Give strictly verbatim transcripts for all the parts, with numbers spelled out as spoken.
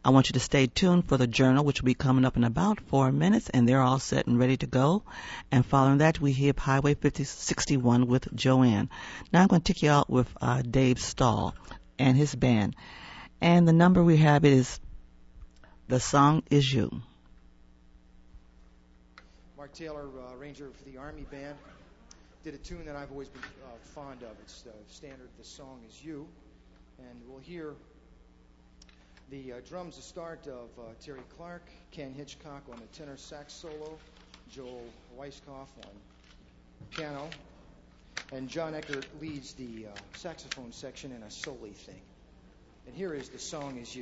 I want you to stay tuned for the journal, which will be coming up in about four minutes, and they're all set and ready to go. And following that, we hear Highway fifty sixty-one with Joanne. Now I'm going to take you out with uh, Dave Stahl and his band. And the number we have is The Song Is You. Mark Taylor, uh, arranger for the Army Band, did a tune that I've always been uh, fond of. It's the standard The Song Is You. And we'll hear the uh, drums, the start of uh, Terry Clark, Ken Hitchcock on the tenor sax solo, Joel Weisskopf on piano, and John Eckert leads the uh, saxophone section in a solo thing. And here is The Song Is You.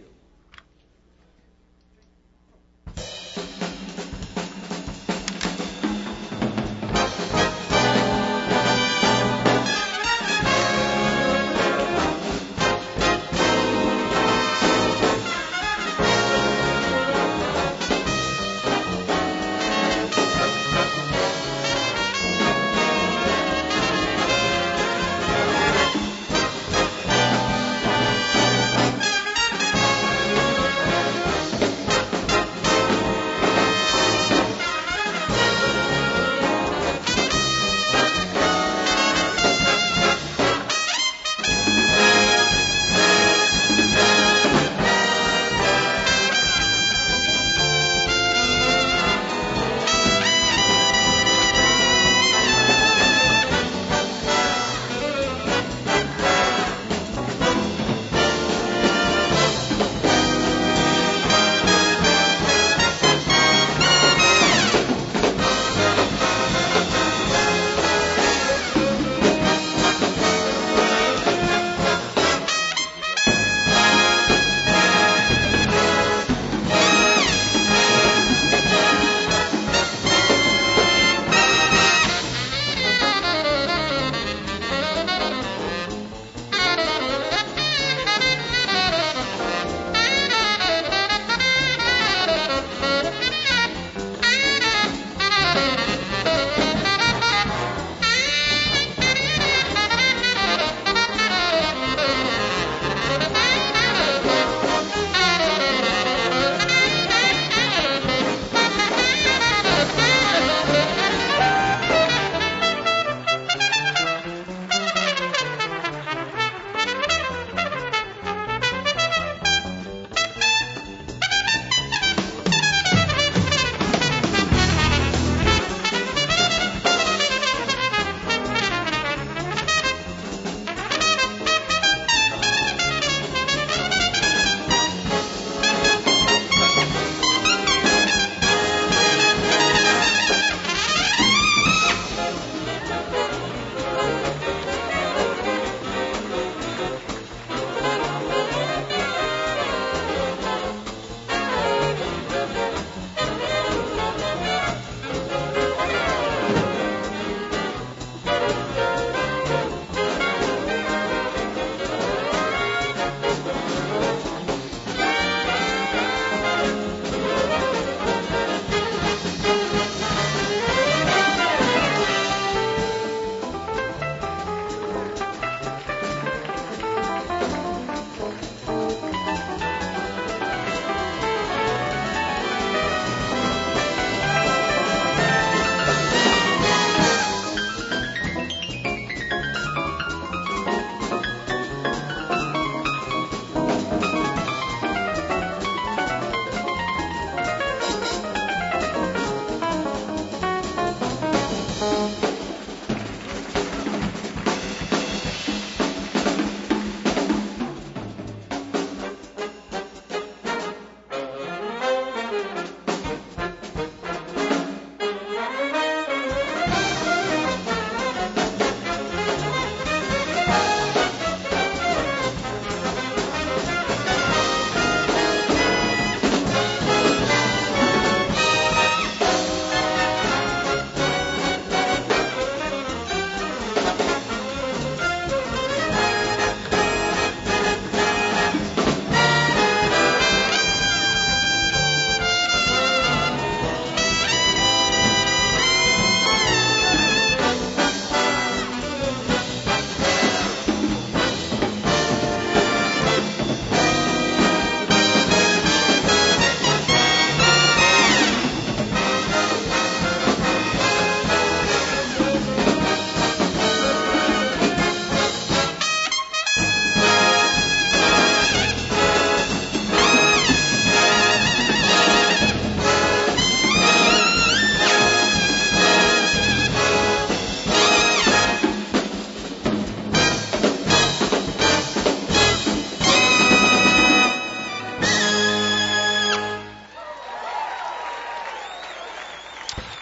Thank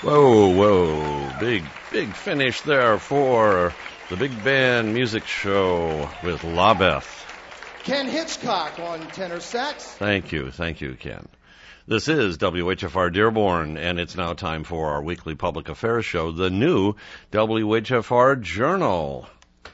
Whoa, whoa. Big, big finish there for the Big Band Music Show with LaBeth. Ken Hitchcock on tenor sax. Thank you, thank you, Ken. This is W H F R Dearborn, and it's now time for our weekly public affairs show, the new W H F R Journal.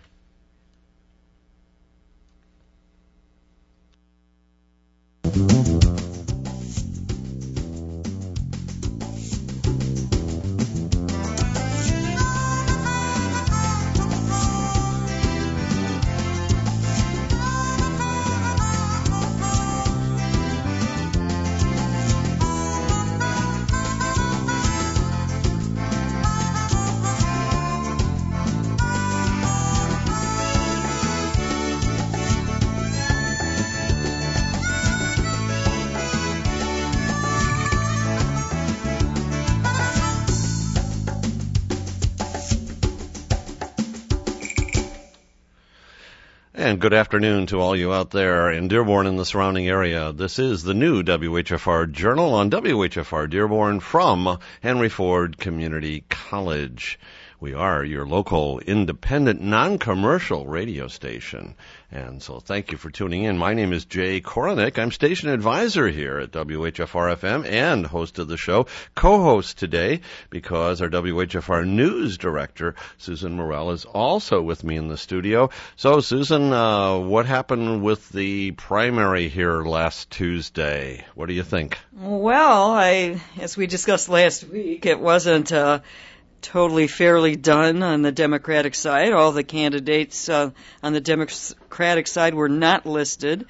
And good afternoon to all you out there in Dearborn and the surrounding area. This is the new W H F R Journal on W H F R Dearborn from Henry Ford Community College. We are your local, independent, non-commercial radio station. And so thank you for tuning in. My name is Jay Koronick. I'm station advisor here at W H F R F M and host of the show. Co-host today because our W H F R news director, Susan Morell, is also with me in the studio. So, Susan, uh, what happened with the primary here last Tuesday? What do you think? Well, I, as we discussed last week, it wasn't uh, totally fairly done on the Democratic side. All the candidates uh, on the Democratic side were not listed,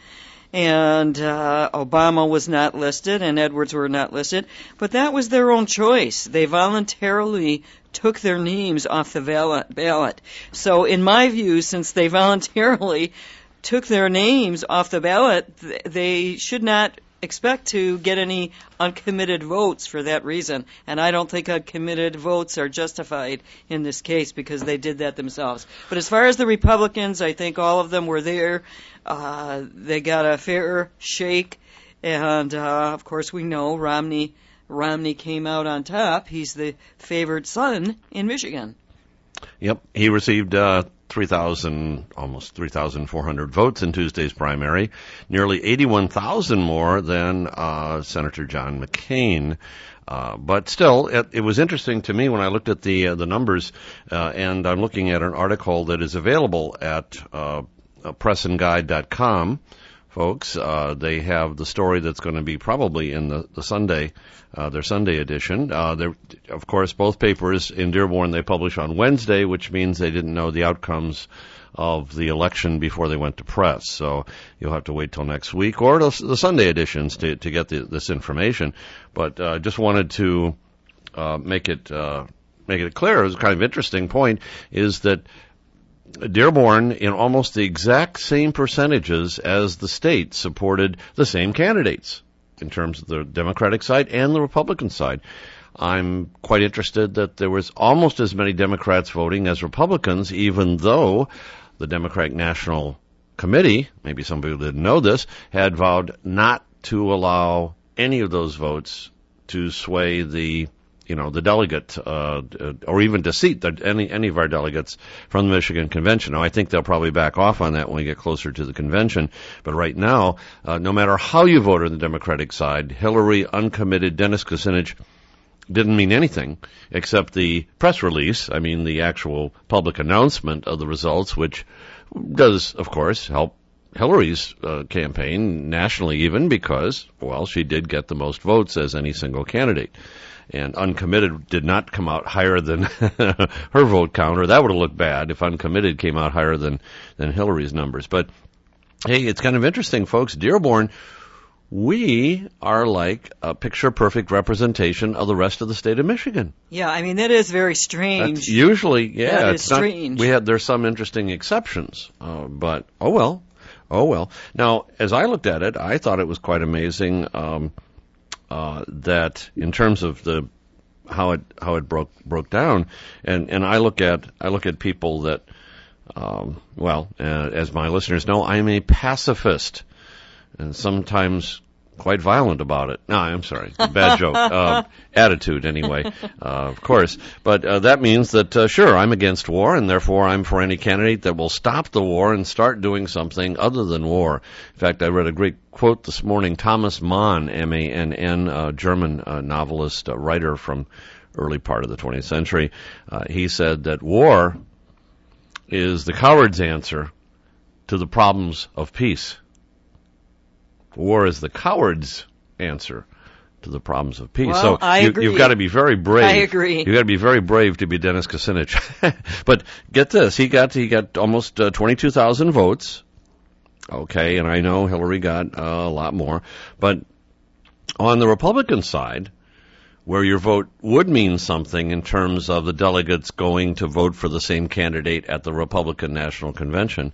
and uh, Obama was not listed, and Edwards were not listed. But that was their own choice. They voluntarily took their names off the ballot. So in my view, since they voluntarily took their names off the ballot, they should not expect to get any uncommitted votes for that reason. And I don't think uncommitted votes are justified in this case because they did that themselves. But as far as the Republicans, I think all of them were there. Uh, they got a fair shake. And, uh, of course, we know Romney Romney came out on top. He's the favored son in Michigan. Yep, he received uh, three thousand, almost three thousand four hundred votes in Tuesday's primary, nearly eighty-one thousand more than uh, Senator John McCain. Uh, but still, it, it was interesting to me when I looked at the uh, the numbers, uh, and I'm looking at an article that is available at uh, press and guide dot com. Folks, uh, they have the story that's going to be probably in the, the Sunday, uh, their Sunday edition. Uh, of course, both papers in Dearborn, they publish on Wednesday, which means they didn't know the outcomes of the election before they went to press. So you'll have to wait till next week or the, the Sunday editions to, to get the, this information. But uh, just wanted to uh, make it uh, make it clear. It was a kind of interesting point is that Dearborn, in almost the exact same percentages as the state, supported the same candidates in terms of the Democratic side and the Republican side. I'm quite interested that there was almost as many Democrats voting as Republicans, even though the Democratic National Committee, maybe some people didn't know this, had vowed not to allow any of those votes to sway the you know, the delegate, uh, or even to seat the, any, any of our delegates from the Michigan Convention. Now, I think they'll probably back off on that when we get closer to the convention. But right now, uh, no matter how you vote on the Democratic side, Hillary, uncommitted, Dennis Kucinich didn't mean anything except the press release. I mean, the actual public announcement of the results, which does, of course, help Hillary's uh, campaign nationally even because, well, she did get the most votes as any single candidate. And uncommitted did not come out higher than her vote count, or that would have looked bad if uncommitted came out higher than, than Hillary's numbers. But, hey, it's kind of interesting, folks. Dearborn, we are like a picture-perfect representation of the rest of the state of Michigan. Yeah, I mean, that is very strange. That's usually, yeah. That it's is strange. Not, we had, there's some interesting exceptions, uh, but, oh well, oh well. Now, as I looked at it, I thought it was quite amazing, um, Uh, that in terms of the how it how it broke broke down, and and I look at I look at people that, um, well, uh, as my listeners know, I'm a pacifist, and sometimes quite violent about it. No, I'm sorry, bad joke. Uh, attitude, anyway, uh, of course. But uh, that means that, uh, sure, I'm against war, and therefore I'm for any candidate that will stop the war and start doing something other than war. In fact, I read a great quote this morning. Thomas Mann, M A N N, a German uh, novelist, uh, writer from early part of the twentieth century, uh, he said that war is the coward's answer to the problems of peace. War is the coward's answer to the problems of peace. Well, so I you, agree. you've got to be very brave. I agree. You've got to be very brave to be Dennis Kucinich. But get this, he got he got almost uh, twenty-two thousand votes. Okay, and I know Hillary got uh, a lot more. But on the Republican side, where your vote would mean something in terms of the delegates going to vote for the same candidate at the Republican National Convention,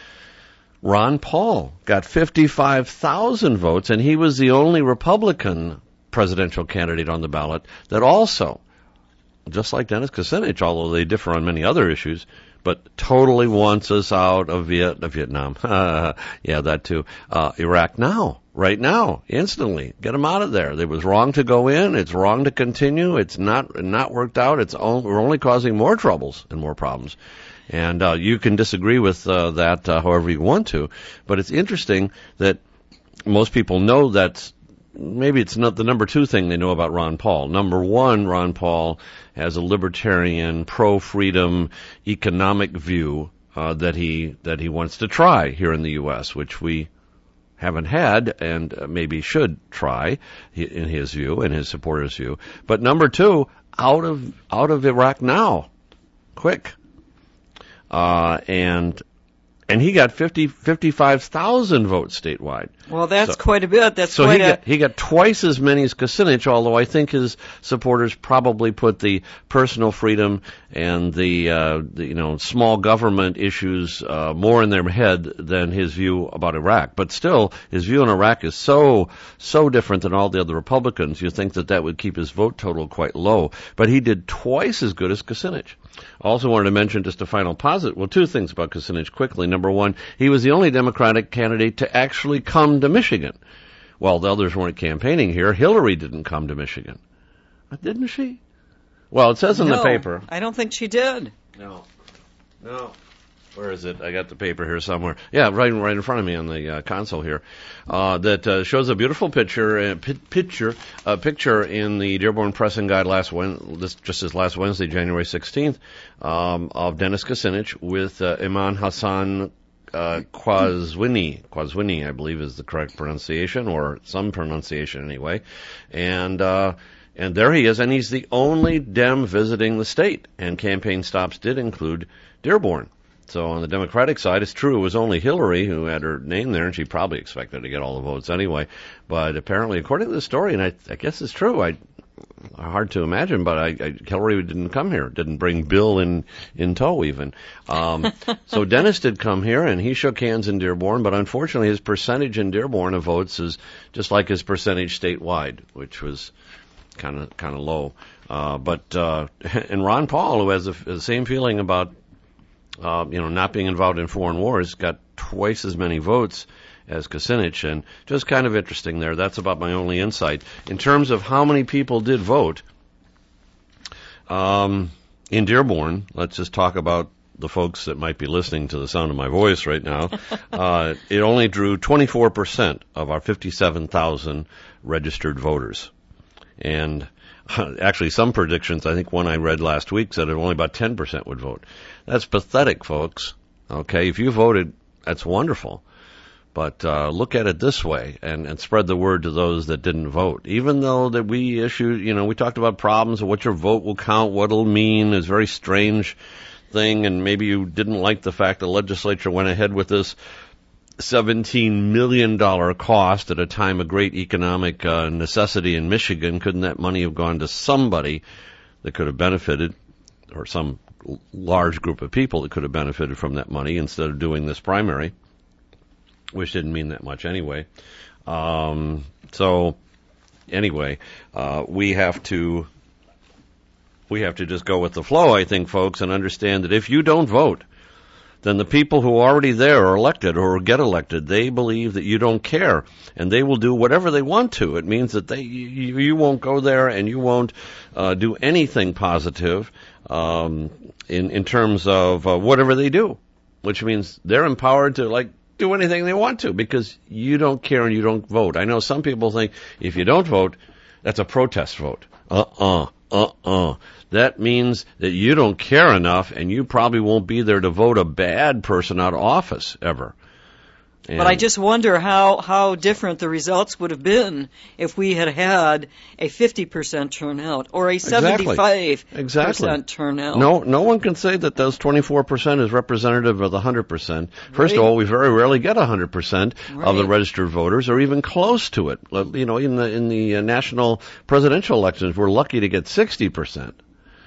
Ron Paul got fifty-five thousand votes, and he was the only Republican presidential candidate on the ballot that also, just like Dennis Kucinich, although they differ on many other issues, but totally wants us out of Viet- Vietnam. Yeah, that too. Uh, Iraq now, right now, instantly. Get them out of there. It was wrong to go in. It's wrong to continue. It's not not worked out. It's only, we're only causing more troubles and more problems. And uh, you can disagree with uh, that uh, however you want to, but it's interesting that most people know that maybe it's not the number two thing they know about Ron Paul. Number one, Ron Paul has a libertarian, pro-freedom economic view uh, that he that he wants to try here in the U S, which we haven't had and uh, maybe should try in his view, in his supporters' view. But number two, out of out of Iraq now, quick. Uh, and and he got fifty, fifty-five thousand votes statewide. Well, that's so, quite a bit. That's so quite he a... got, he got twice as many as Kucinich, although I think his supporters probably put the personal freedom and the, uh, the you know, small government issues uh, more in their head than his view about Iraq. But still, his view on Iraq is so, so different than all the other Republicans. You think that that would keep his vote total quite low. But he did twice as good as Kucinich. Also wanted to mention just a final positive, well, two things about Kucinich quickly. Number one, he was the only Democratic candidate to actually come to Michigan. Well, the others weren't campaigning here. Hillary didn't come to Michigan. Didn't she? Well, it says in no, the paper. I don't think she did. No. No. Where is it? I got the paper here somewhere. Yeah, right, right in front of me on the uh, console here. Uh, that uh, shows a beautiful picture, uh, p- picture, uh, picture in the Dearborn Press and Guide last Wednesday, this just this last Wednesday, January sixteenth, um, of Dennis Kucinich with uh, Iman Hassan uh, Qazwini. Qazwini, I believe, is the correct pronunciation, or some pronunciation anyway. And uh, and there he is, and he's the only Dem visiting the state. And campaign stops did include Dearborn. So on the Democratic side, it's true, it was only Hillary who had her name there, and she probably expected to get all the votes anyway. But apparently, according to the story, and I, I guess it's true, I hard to imagine, but I, I, Hillary didn't come here, didn't bring Bill in, in tow even. Um, so Dennis did come here, and he shook hands in Dearborn, but unfortunately his percentage in Dearborn of votes is just like his percentage statewide, which was kind of kind of low. Uh, but uh, and Ron Paul, who has the, the same feeling about Uh, you know, not being involved in foreign wars, got twice as many votes as Kucinich, and just kind of interesting there. That's about my only insight. In terms of how many people did vote, um, in Dearborn, let's just talk about the folks that might be listening to the sound of my voice right now. uh, it only drew twenty-four percent of our fifty-seven thousand registered voters. And actually, some predictions, I think one I read last week said that only about ten percent would vote. That's pathetic, folks. Okay, if you voted, that's wonderful. But uh, look at it this way and, and spread the word to those that didn't vote. Even though that we issued, you know, we talked about problems of what your vote will count, what it'll mean, is a very strange thing, and maybe you didn't like the fact the legislature went ahead with this seventeen million dollars cost at a time of great economic uh, necessity in Michigan. Couldn't that money have gone to somebody that could have benefited, or some large group of people that could have benefited from that money instead of doing this primary, which didn't mean that much anyway. Um, so anyway, uh, we have to we have to just go with the flow, I think, folks, and understand that if you don't vote, then the people who are already there are elected or get elected. They believe that you don't care, and they will do whatever they want to. It means that they you, you won't go there and you won't uh, do anything positive um, in in terms of uh, whatever they do, which means they're empowered to like do anything they want to because you don't care and you don't vote. I know some people think if you don't vote, that's a protest vote. Uh-uh, uh-uh. That means that you don't care enough and you probably won't be there to vote a bad person out of office ever. And but I just wonder how, how different the results would have been if we had had a fifty percent turnout or a seventy-five percent exactly. turnout. No, no one can say that those twenty-four percent is representative of the one hundred percent. First Right. of all, we very rarely get one hundred percent Right. of the registered voters or even close to it. You know, in the, in the uh, national presidential elections, we're lucky to get sixty percent.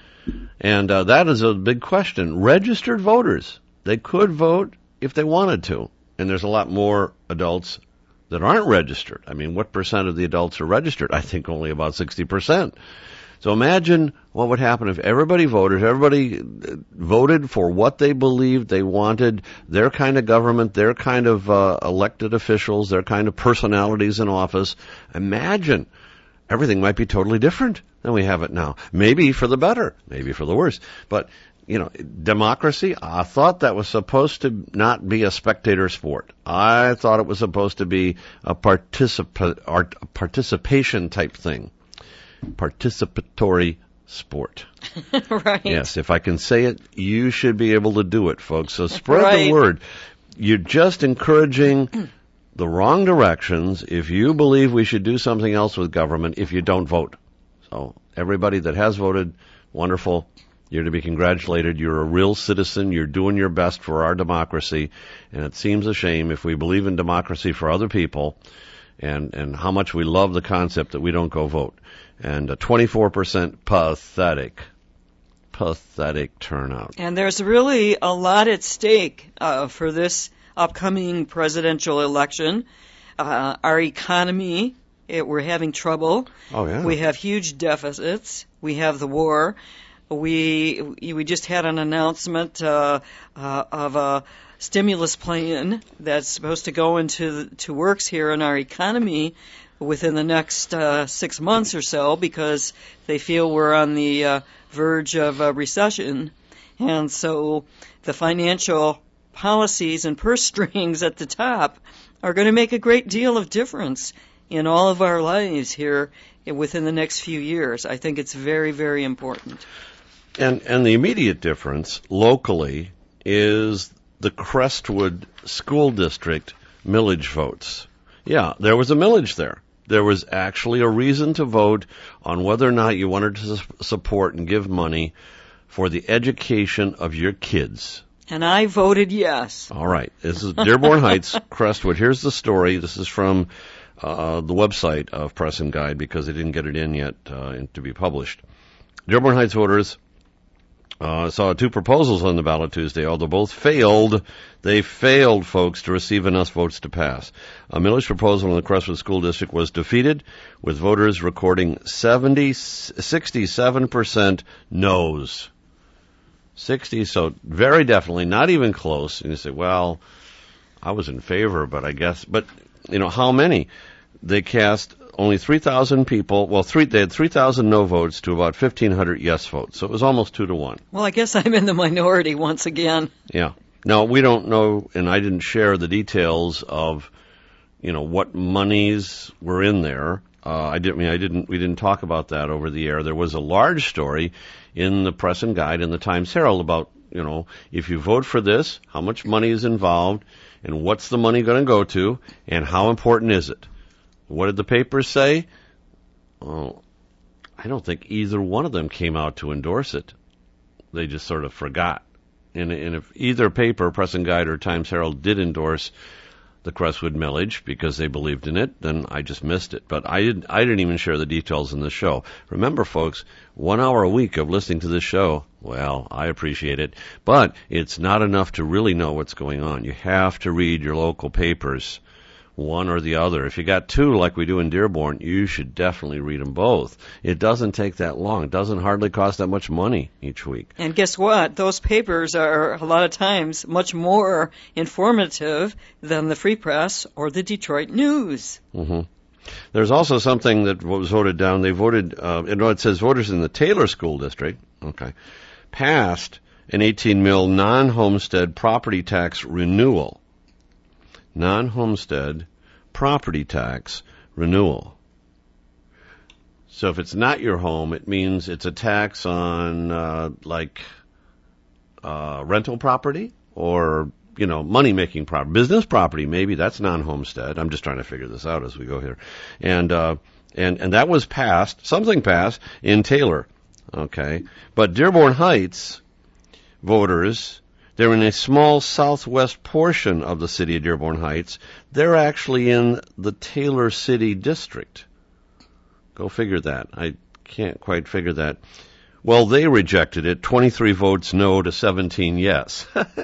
And uh, that is a big question. Registered voters, they could vote if they wanted to. And there's a lot more adults that aren't registered. I mean, what percent of the adults are registered? I think only about sixty percent. So imagine what would happen if everybody voted, everybody voted for what they believed they wanted, their kind of government, their kind of uh, elected officials, their kind of personalities in office. Imagine everything might be totally different than we have it now. Maybe for the better, maybe for the worse. But you know, democracy, I thought that was supposed to not be a spectator sport. I thought it was supposed to be a participa- art, participation type thing. Participatory sport. Right. Yes, if I can say it, you should be able to do it, folks. So spread Right. the word. You're just encouraging the wrong directions if you believe we should do something else with government if you don't vote. So everybody that has voted, wonderful. You're to be congratulated. You're a real citizen. You're doing your best for our democracy. And it seems a shame if we believe in democracy for other people and, and how much we love the concept that we don't go vote. And a twenty-four percent pathetic, pathetic turnout. And there's really a lot at stake uh, for this upcoming presidential election. Uh, our economy, it, we're having trouble. Oh, yeah. We have huge deficits. We have the war. We we just had an announcement uh, uh, of a stimulus plan that's supposed to go into to works here in our economy within the next uh, six months or so because they feel we're on the uh, verge of a recession, and so the financial policies and purse strings at the top are going to make a great deal of difference in all of our lives here within the next few years. I think it's very, very important. And and the immediate difference locally is the Crestwood School District millage votes. Yeah, there was a millage there. There was actually a reason to vote on whether or not you wanted to su- support and give money for the education of your kids. And I voted yes. All right. This is Dearborn Heights, Crestwood. Here's the story. This is from uh, the website of Press and Guide because they didn't get it in yet uh, to be published. Dearborn Heights voters Uh, saw two proposals on the ballot Tuesday, although both failed. They failed, folks, to receive enough votes to pass. A millage proposal in the Crestwood School District was defeated, with voters recording seventy, sixty-seven percent no's. sixty, so very definitely, not even close. And you say, well, I was in favor, but I guess, but, you know, how many? They cast only three thousand people, well, three, they had three thousand no votes to about fifteen hundred yes votes. So it was almost two to one. Well, I guess I'm in the minority once again. Yeah. Now, we don't know, and I didn't share the details of, you know, what monies were in there. Uh, I didn't, I mean, I didn't, we didn't talk about that over the air. There was a large story in the Press and Guide in the Times Herald about, you know, if you vote for this, how much money is involved, and what's the money going to go to, and how important is it? What did the papers say? Oh, I don't think either one of them came out to endorse it. They just sort of forgot. And, and if either paper, Press and Guide or Times Herald, did endorse the Crestwood millage because they believed in it, then I just missed it. But I didn't, I didn't even share the details in the show. Remember, folks, one hour a week of listening to this show, well, I appreciate it. But it's not enough to really know what's going on. You have to read your local papers. one or the other. If you got two like we do in Dearborn, you should definitely read them both. It doesn't take that long. It doesn't hardly cost that much money each week. And guess what? Those papers are a lot of times much more informative than the Free Press or the Detroit News. Mm-hmm. There's also something that was voted down. They voted, uh, you know, it says voters in the Taylor School District, okay, passed an eighteen mil non-homestead property tax renewal. Non-homestead property tax renewal. So if it's not your home, it means it's a tax on, uh, like, uh, rental property or, you know, money-making property. Business property, maybe, that's non-homestead. I'm just trying to figure this out as we go here. And, uh, and, and that was passed, something passed in Taylor, okay? But Dearborn Heights voters, they're in a small southwest portion of the city of Dearborn Heights. They're actually in the Taylor City District. Go figure that. I can't quite figure that. Well, they rejected it. twenty-three votes no to seventeen yes.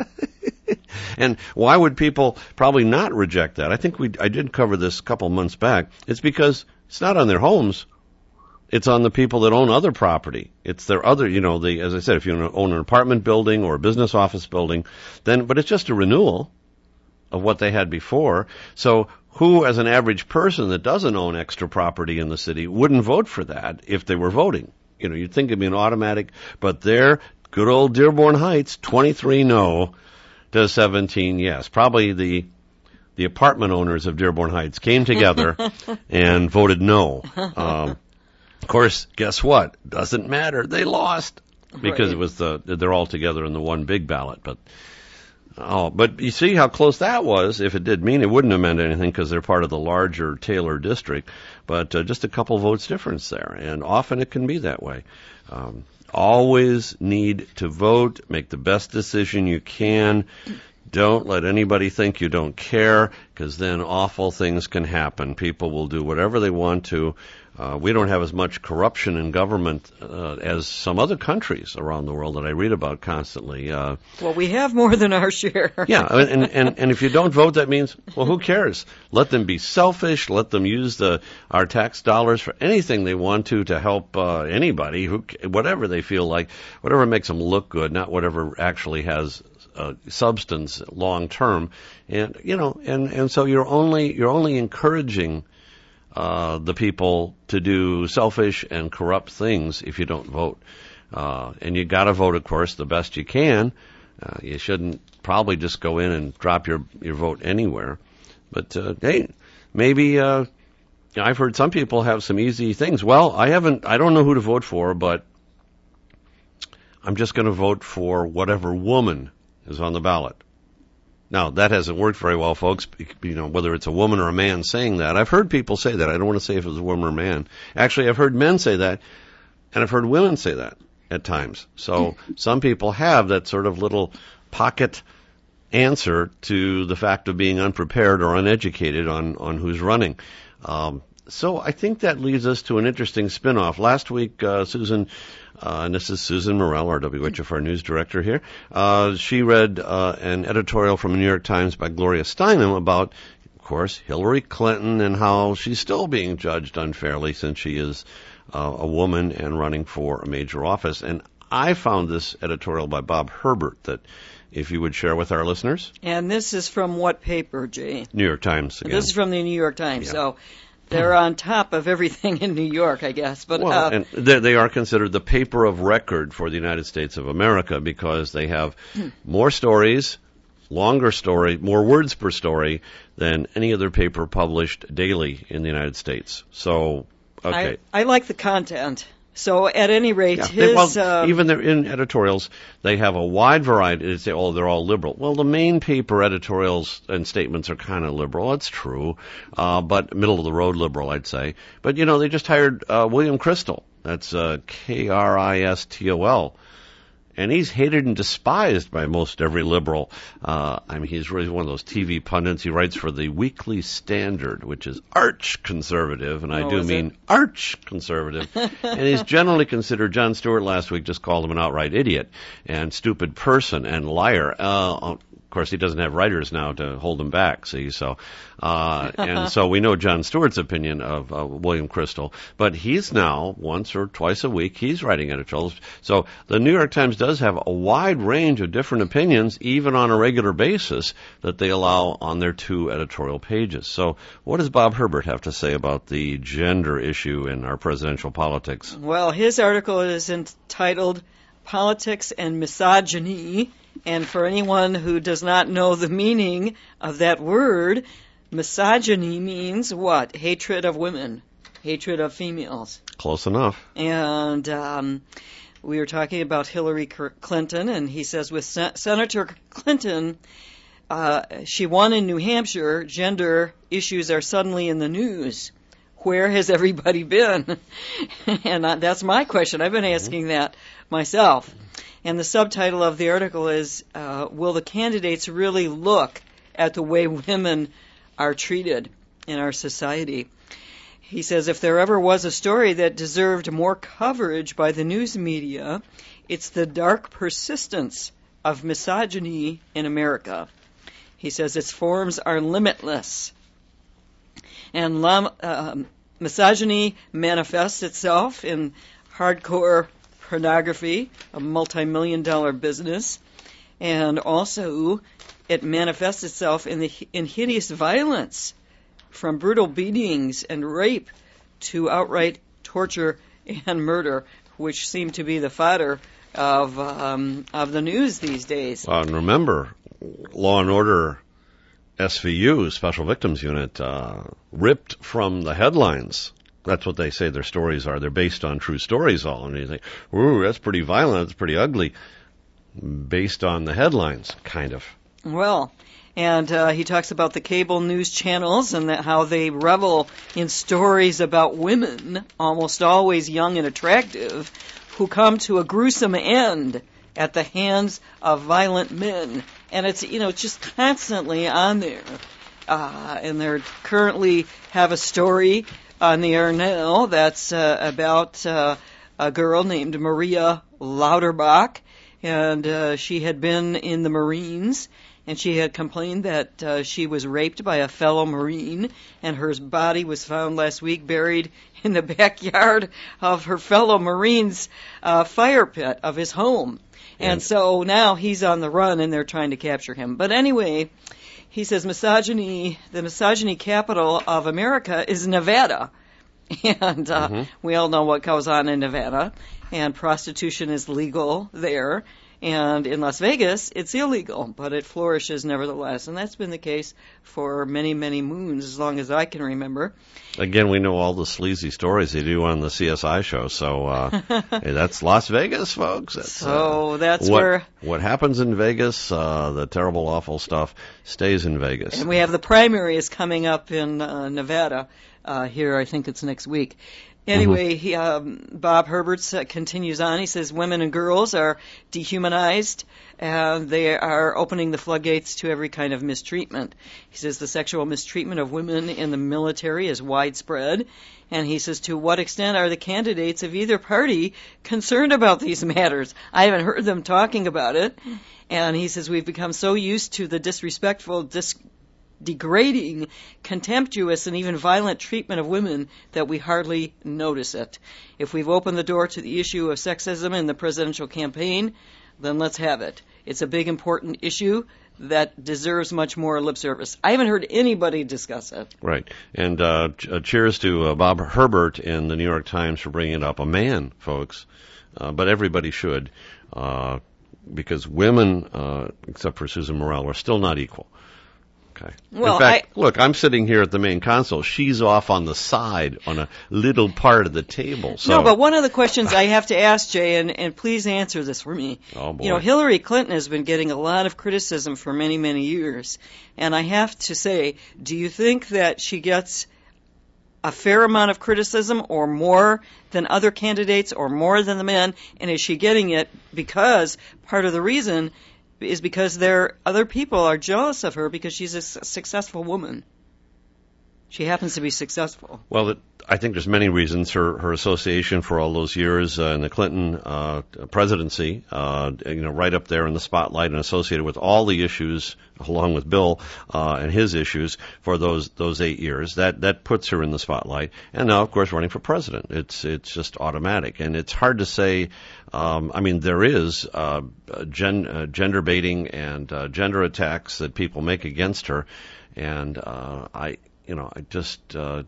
And why would people probably not reject that? I think we I did cover this a couple months back. It's because it's not on their homes. It's on the people that own other property. It's their other, you know, the, as I said, if you own an apartment building or a business office building, then, but it's just a renewal of what they had before. So who, as an average person that doesn't own extra property in the city, wouldn't vote for that if they were voting? You know, you'd think it'd be an automatic, but there, good old Dearborn Heights, twenty-three no to seventeen yes. Probably the, the apartment owners of Dearborn Heights came together and voted no. Um, Of course, guess what? Doesn't matter. They lost because Right. it was the they're all together in the one big ballot. But oh, but you see how close that was. If it did mean, it wouldn't have meant anything because they're part of the larger Taylor district. But uh, just a couple votes difference there, and often it can be that way. Um, always need to vote. Make the best decision you can. Don't let anybody think you don't care, because then awful things can happen. People will do whatever they want to. Uh, we don't have as much corruption in government uh, as some other countries around the world that I read about constantly. Uh, Well, we have more than our share. yeah, and, and, and if you don't vote, that means, well, who cares? Let them be selfish. Let them use the our tax dollars for anything they want to to help uh, anybody, who, whatever they feel like, whatever makes them look good, not whatever actually has uh, substance long term. And you know, and, and so you're only you're only encouraging Uh, the people to do selfish and corrupt things if you don't vote. Uh, and you gotta vote, of course, the best you can. Uh, you shouldn't probably just go in and drop your, your vote anywhere. But, uh, hey, maybe, uh, I've heard some people have some easy things. Well, I haven't, I don't know who to vote for, but I'm just gonna vote for whatever woman is on the ballot. Now, that hasn't worked very well, folks, you know, whether it's a woman or a man saying that. I've heard people say that. I don't want to say if it was a woman or a man. Actually, I've heard men say that, and I've heard women say that at times. So some people have that sort of little pocket answer to the fact of being unprepared or uneducated on, on who's running. Um, so I think that leads us to an interesting spin-off. Last week, uh, Susan, uh, and this is Susan Morell, our W H F R news director here, uh, she read uh, an editorial from the New York Times by Gloria Steinem about, of course, Hillary Clinton and how she's still being judged unfairly since she is uh, a woman and running for a major office. And I found this editorial by Bob Herbert that if you would share with our listeners. And this is from what paper, Jay? New York Times again. This is from the New York Times. Yeah. So they're on top of everything in New York, I guess. But well, uh, and they, they are considered the paper of record for the United States of America because they have more stories, longer story, more words per story than any other paper published daily in the United States. So, okay. I, I like the content. So at any rate, Yeah, his... they, well, uh, even they're in editorials, they have a wide variety. They say, oh, they're all liberal. Well, the main paper editorials and statements are kind of liberal. That's true. Uh, but middle of the road liberal, I'd say. But, you know, they just hired uh, William Kristol. That's uh, K R I S T O L. And he's hated and despised by most every liberal. Uh, I mean, he's really one of those T V pundits. He writes for the Weekly Standard, which is arch-conservative, and I Oh, do is mean it? arch-conservative. And he's generally considered, Jon Stewart last week just called him an outright idiot and stupid person and liar. Uh, of course, he doesn't have writers now to hold him back, see, so, uh, and so we know Jon Stewart's opinion of uh, William Crystal, but he's now, once or twice a week, he's writing editorials. So the New York Times does have a wide range of different opinions, even on a regular basis, that they allow on their two editorial pages. So what does Bob Herbert have to say about the gender issue in our presidential politics? Well, his article is entitled Politics and Misogyny. And for anyone who does not know the meaning of that word, misogyny means what? Hatred of women, hatred of females. Close enough. And um, we were talking about Hillary Clinton, and he says with Sen- Senator Clinton, uh, she won in New Hampshire, gender issues are suddenly in the news. Where has everybody been? And uh, that's my question. I've been asking that myself. And the subtitle of the article is, uh, will the candidates really look at the way women are treated in our society? He says, if there ever was a story that deserved more coverage by the news media, it's the dark persistence of misogyny in America. He says its forms are limitless. And lam- uh, misogyny manifests itself in hardcore pornography, a multi-million dollar business, and also it manifests itself in the in hideous violence, from brutal beatings and rape to outright torture and murder, which seem to be the fodder of um, of the news these days. Uh, and remember, Law and Order S V U, Special Victims Unit, uh, ripped from the headlines. That's what they say their stories are. They're based on true stories all. And you think, ooh, that's pretty violent, that's pretty ugly. Based on the headlines, kind of. Well, and uh, he talks about the cable news channels and that how they revel in stories about women, almost always young and attractive, who come to a gruesome end at the hands of violent men. And it's, you know, just constantly on there. Uh, and they currently have a story on the air now that's uh, about uh, a girl named Maria Lauterbach, and uh, she had been in the Marines, and she had complained that uh, she was raped by a fellow Marine, and her body was found last week buried in the backyard of her fellow Marine's uh, fire pit of his home. And so now he's on the run, and they're trying to capture him. But anyway, he says misogyny, the misogyny capital of America is Nevada. And uh, mm-hmm. we all know what goes on in Nevada. And prostitution is legal there. And in Las Vegas, it's illegal, but it flourishes nevertheless. And that's been the case for many, many moons, as long as I can remember. Again, we know all the sleazy stories they do on the C S I show. So uh, hey, that's Las Vegas, folks. That's, so uh, that's what, where... What happens in Vegas, uh, the terrible, awful stuff, stays in Vegas. And we have the primaries coming up in uh, Nevada uh, here, I think it's next week. Anyway, mm-hmm. he, um, Bob Herbert uh, continues on. He says women and girls are dehumanized, and they are opening the floodgates to every kind of mistreatment. He says the sexual mistreatment of women in the military is widespread, and he says to what extent are the candidates of either party concerned about these matters? I haven't heard them talking about it. And he says we've become so used to the disrespectful, dis- degrading, contemptuous, and even violent treatment of women that we hardly notice it. If we've opened the door to the issue of sexism in the presidential campaign, then let's have it. It's a big, important issue that deserves much more lip service. I haven't heard anybody discuss it. Right. And uh, ch- uh, cheers to uh, Bob Herbert in the New York Times for bringing it up. A man, folks. Uh, but everybody should. Uh, because women, uh, except for Susan Morrell, are still not equal. Okay. Well, in fact, I, look, I'm sitting here at the main console. She's off on the side on a little part of the table. So. No, but one of the questions I have to ask, Jay, and, and please answer this for me. Oh, boy. You know, Hillary Clinton has been getting a lot of criticism for many, many years. And I have to say, do you think that she gets a fair amount of criticism or more than other candidates or more than the men? And is she getting it because part of the reason is because there other people are jealous of her because she's a s- successful woman? she happens to be successful. Well, it, I think there's many reasons. Her her association for all those years uh, in the Clinton uh, presidency, uh, you know, right up there in the spotlight and associated with all the issues, along with Bill uh, and his issues for those those eight years. That that puts her in the spotlight. And now, of course, running for president. It's it's just automatic, and it's hard to say. Um, I mean, there is uh, gen, uh, gender baiting and uh, gender attacks that people make against her, and uh, I, you know, I just. Uh,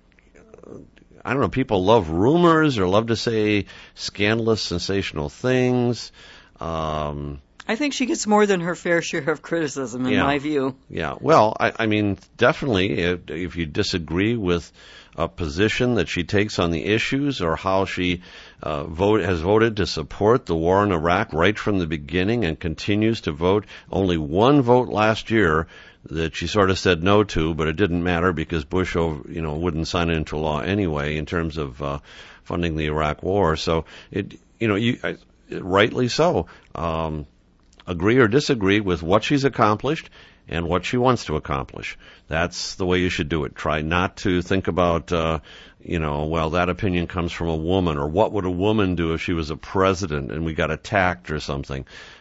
I don't know, people love rumors or love to say scandalous, sensational things. Um, I think she gets more than her fair share of criticism, in yeah, my view. Yeah, well, I, I mean, definitely, if, if you disagree with a position that she takes on the issues or how she uh, vote has voted to support the war in Iraq right from the beginning and continues to vote, only one vote last year that she sort of said no to, but it didn't matter because Bush, over, you know, wouldn't sign it into law anyway in terms of uh, funding the Iraq War. So it, you know, you I, rightly so. Um, agree or disagree with what she's accomplished and what she wants to accomplish. That's the way you should do it. Try not to think about, uh, you know, well, that opinion comes from a woman, or what would a woman do if she was a president and we got attacked or something.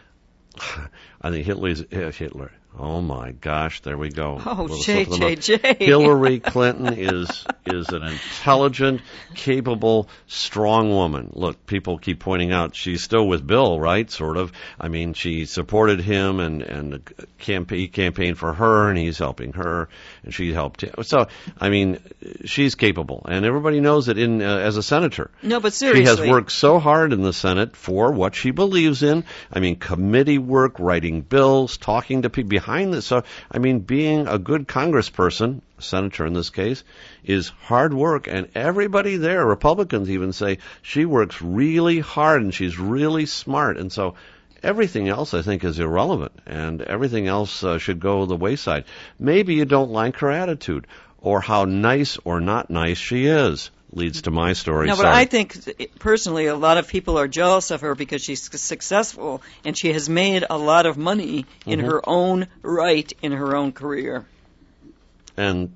I think Hitler's, Hitler. Oh my gosh, there we go. Oh, J J J. Hillary Clinton is is an intelligent, capable, strong woman. Look, people keep pointing out she's still with Bill, right? Sort of. I mean, she supported him and and campaign, he campaigned for her, and he's helping her, and she helped him. So, I mean, she's capable, and everybody knows it in uh, as a senator. No, but seriously, she has worked so hard in the Senate for what she believes in. I mean, committee work, writing bills, talking to people behind this. So, I mean, being a good congressperson, senator in this case, is hard work. And everybody there, Republicans even say, she works really hard and she's really smart. And so everything else, I think, is irrelevant. And everything else uh, should go the wayside. Maybe you don't like her attitude or how nice or not nice she is. Leads to my story. No, but Sorry. I think, personally, a lot of people are jealous of her because she's successful and she has made a lot of money in mm-hmm. her own right in her own career. And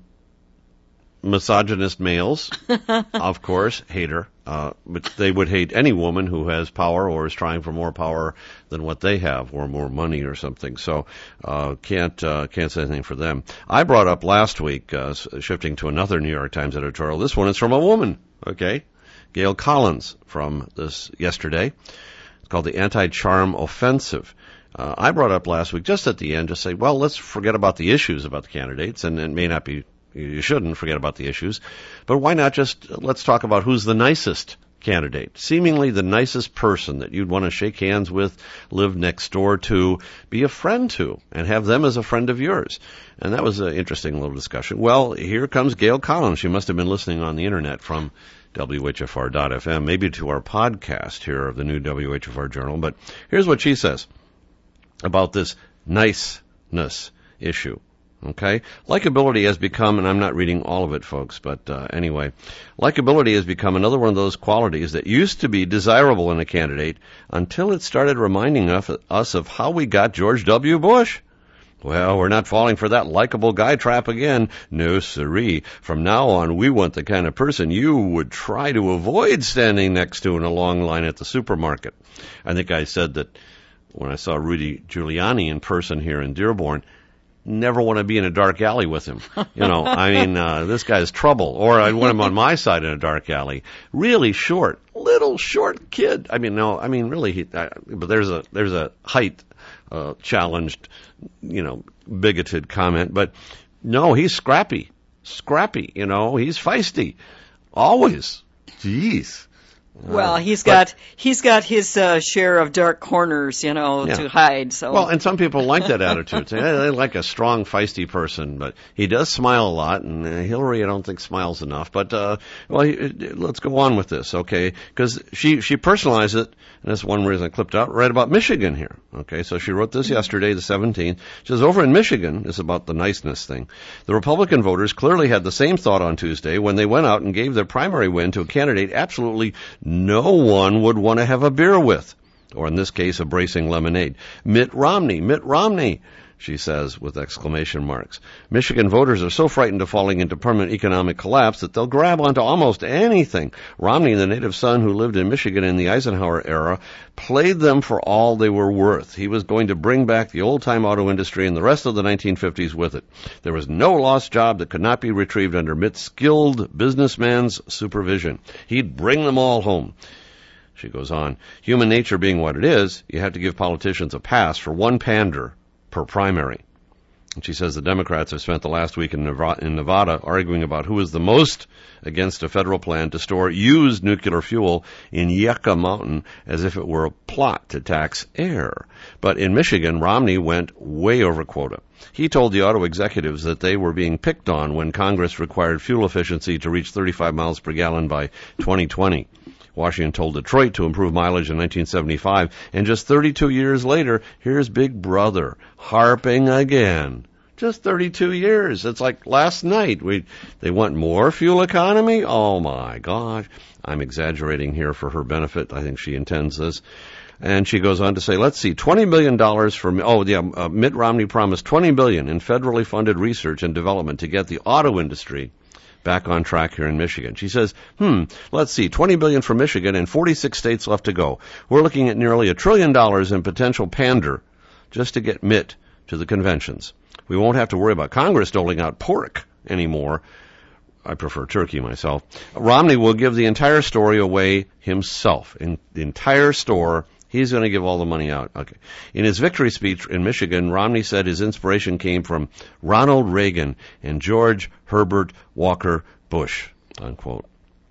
misogynist males, of course, hate her. Uh, but they would hate any woman who has power or is trying for more power than what they have, or more money or something. So uh, can't uh, can't say anything for them. I brought up last week, uh, shifting to another New York Times editorial. This one is from a woman. Okay, Gail Collins from this yesterday. It's called the Anti-Charm Offensive. Uh, I brought up last week, just at the end, just say, well, let's forget about the issues about the candidates, and it may not be. You shouldn't forget about the issues, but why not just let's talk about who's the nicest candidate, seemingly the nicest person that you'd want to shake hands with, live next door to, be a friend to, and have them as a friend of yours. And that was an interesting little discussion. Well, here comes Gail Collins. She must have been listening on the internet from W H F R dot F M, maybe to our podcast here of the new W H F R Journal. But here's what she says about this niceness issue. Okay? Likability has become, and I'm not reading all of it, folks, but uh, anyway, likability has become another one of those qualities that used to be desirable in a candidate until it started reminding us, us of how we got George W. Bush. Well, we're not falling for that likable guy trap again. No, siree. From now on, we want the kind of person you would try to avoid standing next to in a long line at the supermarket. I think I said that when I saw Rudy Giuliani in person here in Dearborn, never want to be in a dark alley with him. You know, I mean, uh, this guy's trouble. Or I'd want him on my side in a dark alley. Really short, little short kid. I mean, no, I mean, really, he, uh, but there's a, there's a height, uh, challenged, you know, bigoted comment. But no, he's scrappy, scrappy, you know, he's feisty. Always. Jeez. Well, he's got but, he's got his uh, share of dark corners, you know, yeah. to hide. So well, and some people like that attitude. They, they like a strong, feisty person, but he does smile a lot. And uh, Hillary, I don't think smiles enough. But uh, well, he, let's go on with this, okay? Because she she personalized it, and that's one reason I clipped out right about Michigan here. Okay, so she wrote this yesterday, the seventeenth. She says, over in Michigan, this is about the niceness thing. The Republican voters clearly had the same thought on Tuesday when they went out and gave their primary win to a candidate absolutely no one would want to have a beer with, or in this case, a bracing lemonade. Mitt Romney. Mitt Romney she says with exclamation marks. Michigan voters are so frightened of falling into permanent economic collapse that they'll grab onto almost anything. Romney, the native son who lived in Michigan in the Eisenhower era, played them for all they were worth. He was going to bring back the old-time auto industry and the rest of the nineteen fifties with it. There was no lost job that could not be retrieved under Mitt's skilled businessman's supervision. He'd bring them all home. She goes on, human nature being what it is, you have to give politicians a pass for one pander per primary. And she says the Democrats have spent the last week in Nevada, in Nevada arguing about who is the most against a federal plan to store used nuclear fuel in Yucca Mountain as if it were a plot to tax air. But in Michigan, Romney went way over quota. He told the auto executives that they were being picked on when Congress required fuel efficiency to reach thirty-five miles per gallon by twenty twenty. Washington told Detroit to improve mileage in nineteen seventy-five, and just thirty-two years later, here's Big Brother harping again. Just thirty-two years. It's like last night. We they want more fuel economy? Oh, my gosh. I'm exaggerating here for her benefit. I think she intends this. And she goes on to say, let's see, twenty million dollars for, oh, yeah, uh, Mitt Romney promised twenty billion dollars in federally funded research and development to get the auto industry back on track here in Michigan. She says, hmm, let's see, twenty billion dollars for Michigan and forty-six states left to go. We're looking at nearly a trillion dollars in potential pander just to get Mitt to the conventions. We won't have to worry about Congress doling out pork anymore. I prefer turkey myself. Romney will give the entire story away himself. In the entire store, he's going to give all the money out. Okay. In his victory speech in Michigan, Romney said his inspiration came from Ronald Reagan and George Herbert Walker Bush, unquote.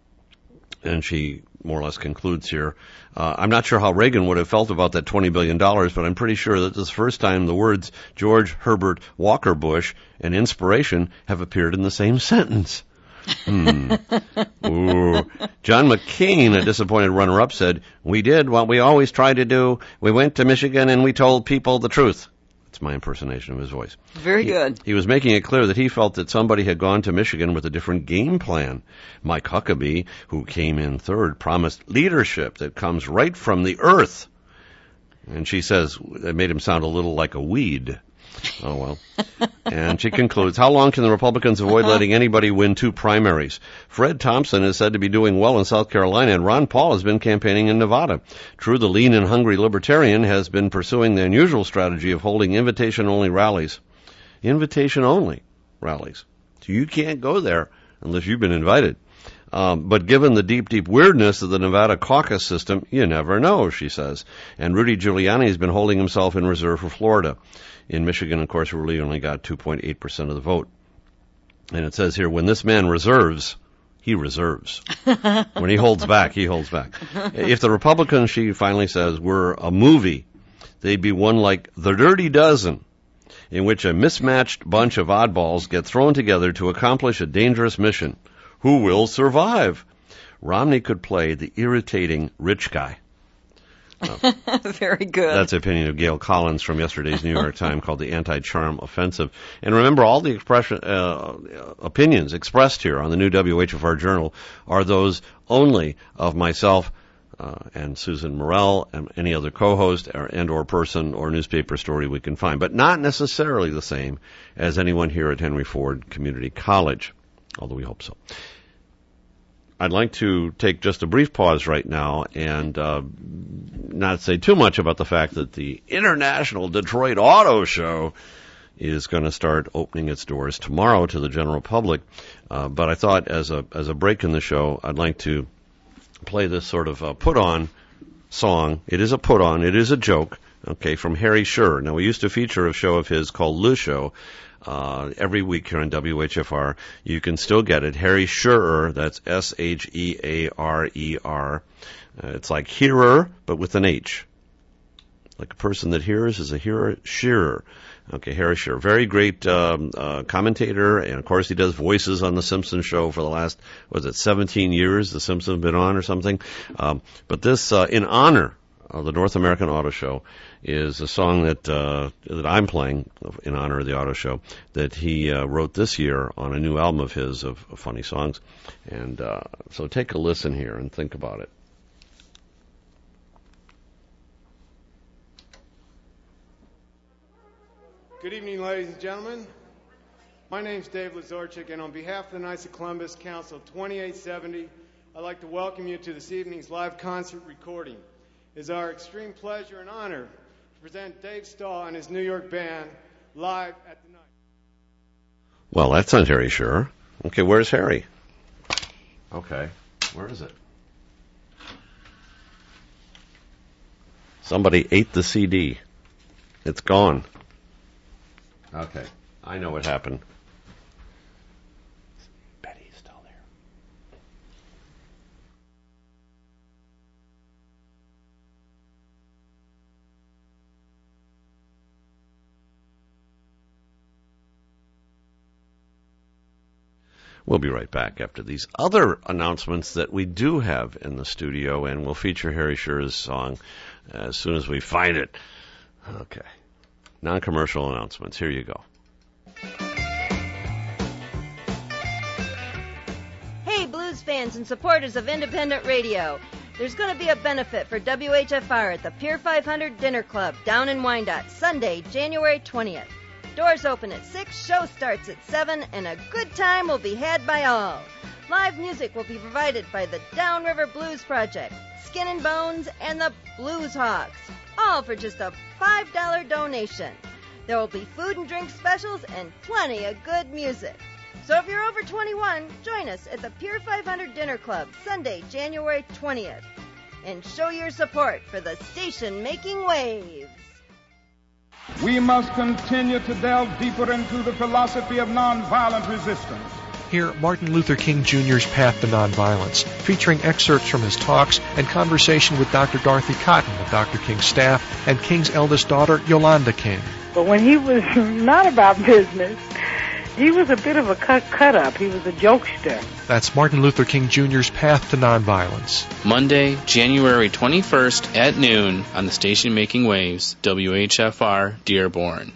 And she more or less concludes here, uh, I'm not sure how Reagan would have felt about that twenty billion dollars, but I'm pretty sure that this is the first time the words George Herbert Walker Bush and inspiration have appeared in the same sentence. Hmm. Ooh. John McCain, a disappointed runner-up, said, we did what we always try to do. We went to Michigan and we told people the truth. That's my impersonation of his voice. Very good. He, he was making it clear that he felt that somebody had gone to Michigan with a different game plan. Mike Huckabee, who came in third, promised leadership that comes right from the earth. And she says it made him sound a little like a weed. Oh, well. And she concludes, how long can the Republicans avoid letting anybody win two primaries? Fred Thompson is said to be doing well in South Carolina, and Ron Paul has been campaigning in Nevada. True, the lean and hungry libertarian has been pursuing the unusual strategy of holding invitation-only rallies. Invitation-only rallies. So you can't go there unless you've been invited. Um, but given the deep, deep weirdness of the Nevada caucus system, you never know, she says. And Rudy Giuliani has been holding himself in reserve for Florida. In Michigan, of course, Rudy only got two point eight percent of the vote. And it says here, when this man reserves, he reserves. When he holds back, he holds back. If the Republicans, she finally says, were a movie, they'd be one like The Dirty Dozen, in which a mismatched bunch of oddballs get thrown together to accomplish a dangerous mission. Who will survive? Romney could play the irritating rich guy. Oh. Very good. That's the opinion of Gail Collins from yesterday's New York Times, called the Anti-Charm Offensive. And remember, all the expression, uh, opinions expressed here on the new W H F R Journal are those only of myself uh, and Susan Morrell and any other co-host or, and or person or newspaper story we can find, but not necessarily the same as anyone here at Henry Ford Community College, although we hope so. I'd like to take just a brief pause right now and uh, not say too much about the fact that the International Detroit Auto Show is going to start opening its doors tomorrow to the general public. Uh, but I thought as a as a break in the show, I'd like to play this sort of uh, put-on song. It is a put-on. It is a joke, okay, from Harry Shearer. Now, we used to feature a show of his called Le Show. Uh, every week here on W H F R. You can still get it. Harry Shearer, that's S H E A R E R. Uh, it's like hearer, but with an H. Like a person that hears is a hearer, Shearer. Okay, Harry Shearer. Very great um, uh, commentator, and of course he does voices on The Simpsons show for the last, was it seventeen years The Simpsons have been on or something? Um, but this, uh, in honor of the North American Auto Show, is a song that uh, that I'm playing in honor of the auto show that he uh, wrote this year on a new album of his of, of funny songs. And uh, so take a listen here and think about it. Good evening. ladies and gentlemen. My name's Dave Lazorchik, and on behalf of the Knights of Columbus Council twenty-eight seventy, I'd like to welcome you to this evening's live concert recording. It is our extreme pleasure and honor to present Dave Stahl and his New York band live at the night. Well, that's not Harry Shearer. Okay, where's Harry? Okay, where is it? Somebody ate the C D. It's gone. Okay, I know what happened. Betty's still there. We'll be right back after these other announcements that we do have in the studio, and we'll feature Harry Shearer's song as soon as we find it. Okay. Non-commercial announcements. Here you go. Hey, blues fans and supporters of independent radio. There's going to be a benefit for W H F R at the Pier five hundred Dinner Club down in Wyandotte, Sunday, January twentieth. Doors open at six, show starts at seven, and a good time will be had by all. Live music will be provided by the Downriver Blues Project, Skin and Bones, and the Blues Hawks, all for just a five dollars donation. There will be food and drink specials and plenty of good music. So if you're over twenty-one, join us at the Pier five hundred Dinner Club, Sunday, January twentieth, and show your support for the station making waves. We must continue to delve deeper into the philosophy of nonviolent resistance. Hear Martin Luther King Junior's Path to Nonviolence, featuring excerpts from his talks and conversation with Doctor Dorothy Cotton of Doctor King's staff and King's eldest daughter, Yolanda King. But when he was not about business, he was a bit of a cut, cut up. He was a jokester. That's Martin Luther King Junior's Path to Nonviolence. Monday, January twenty-first at noon on the station Making Waves, W H F R, Dearborn.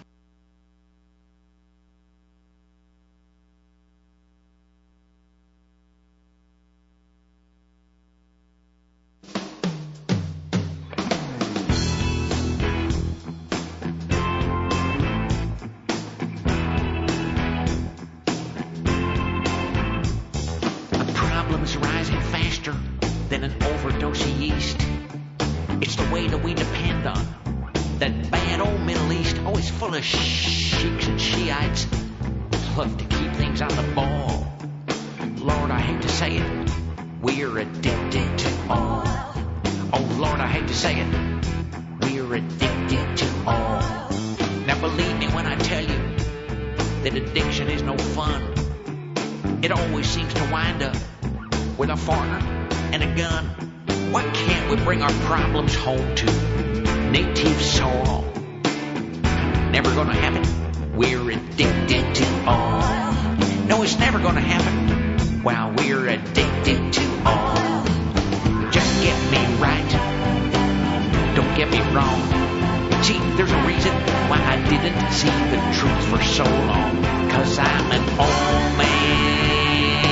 Sheiks and Shiites love to keep things on the ball. Lord, I hate to say it, we're addicted to oil. Oh, Lord, I hate to say it, we're addicted to oil. Now, believe me when I tell you that addiction is no fun. It always seems to wind up with a foreigner and a gun. Why can't we bring our problems home to native soil? Never gonna happen. We're addicted to oil. No, it's never gonna happen. While we're addicted to oil. Just get me right. Don't get me wrong. See, there's a reason why I didn't see the truth for so long. 'Cause I'm an old man.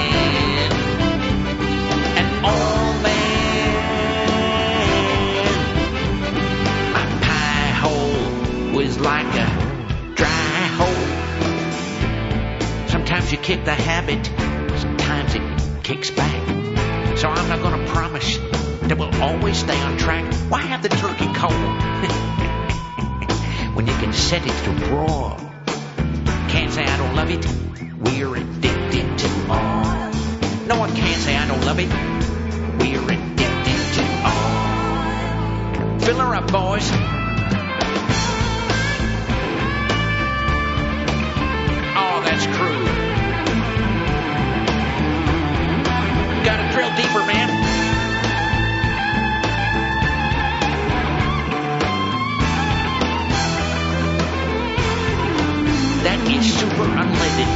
An old man. Was like a dry hole. Sometimes you kick the habit, sometimes it kicks back. So I'm not going to promise that we'll always stay on track. Why have the turkey cold when you can set it to raw? Can't say I don't love it. We're addicted to oil. No one can say I don't love it. We're addicted to oil. Fill her up, boys. That's crude. Gotta drill deeper, man. That is super unleaded.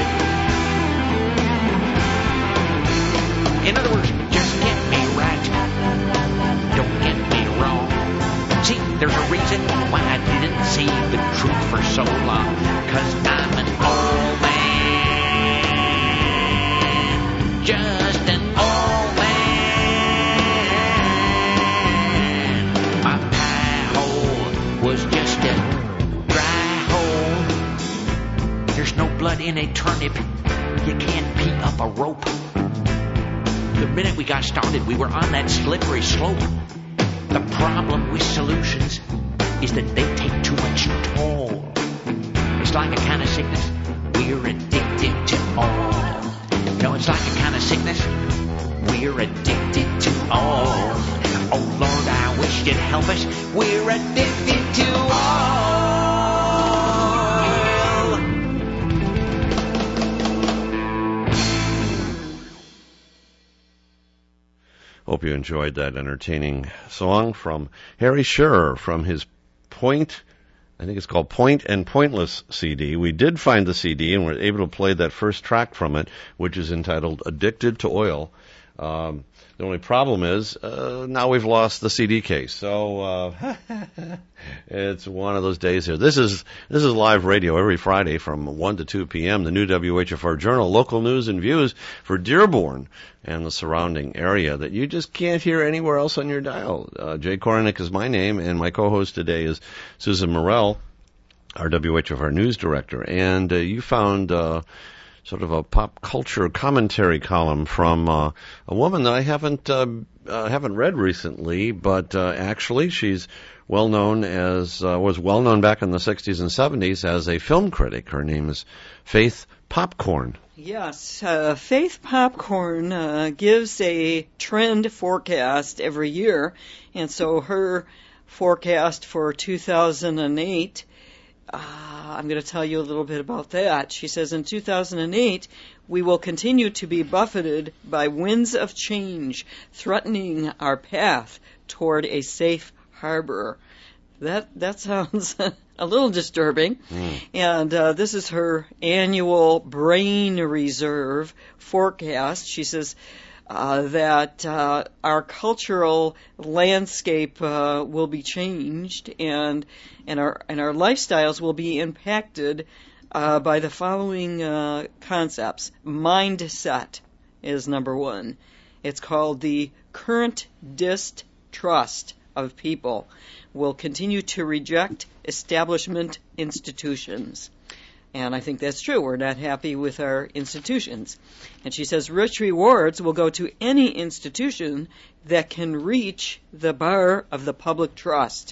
In other words, just get me right. Don't get me wrong. See, there's a reason why I didn't see the truth for so long. 'Cause I'm an old man. Just an old man. My pie hole was just a dry hole. in a turnip, you can't pee up a rope. The minute we got started, we were on that slippery slope. The problem with solutions is that they take too much toll. It's like a kind of sickness we're addicted to all. No, it's like a kind of sickness we're addicted to all. Oh Lord, I wish you'd help us. We're addicted to all. Hope you enjoyed that entertaining song from Harry Shearer from his Point, I think it's called Point and Pointless C D. We did find the C D and were able to play that first track from it, which is entitled Addicted to Oil. Um, the only problem is uh, now we've lost the C D case, so uh, it's one of those days here. This is this is live radio every Friday from one to two p.m. The new W H F R Journal, local news and views for Dearborn and the surrounding area that you just can't hear anywhere else on your dial. Uh, Jay Kornick is my name, and my co-host today is Susan Morrell, our W H F R news director. And uh, you found Uh, sort of a pop culture commentary column from uh, a woman that I haven't uh, uh, haven't read recently, but uh, actually she's well known as uh, was well known back in the sixties and seventies as a film critic. Her name is Faith Popcorn. Yes, uh, Faith Popcorn uh, gives a trend forecast every year, and so her forecast for two thousand eight. Uh, I'm going to tell you a little bit about that. She says in two thousand eight, we will continue to be buffeted by winds of change, threatening our path toward a safe harbor. That that sounds a little disturbing. Mm. And uh, this is her annual brain reserve forecast. She says Uh, that uh, our cultural landscape uh, will be changed, and and our and our lifestyles will be impacted uh, by the following uh, concepts. Mindset is number one. It's called the current distrust of people will continue to reject establishment institutions. And I think that's true. We're not happy with our institutions. And she says rich rewards will go to any institution that can reach the bar of the public trust.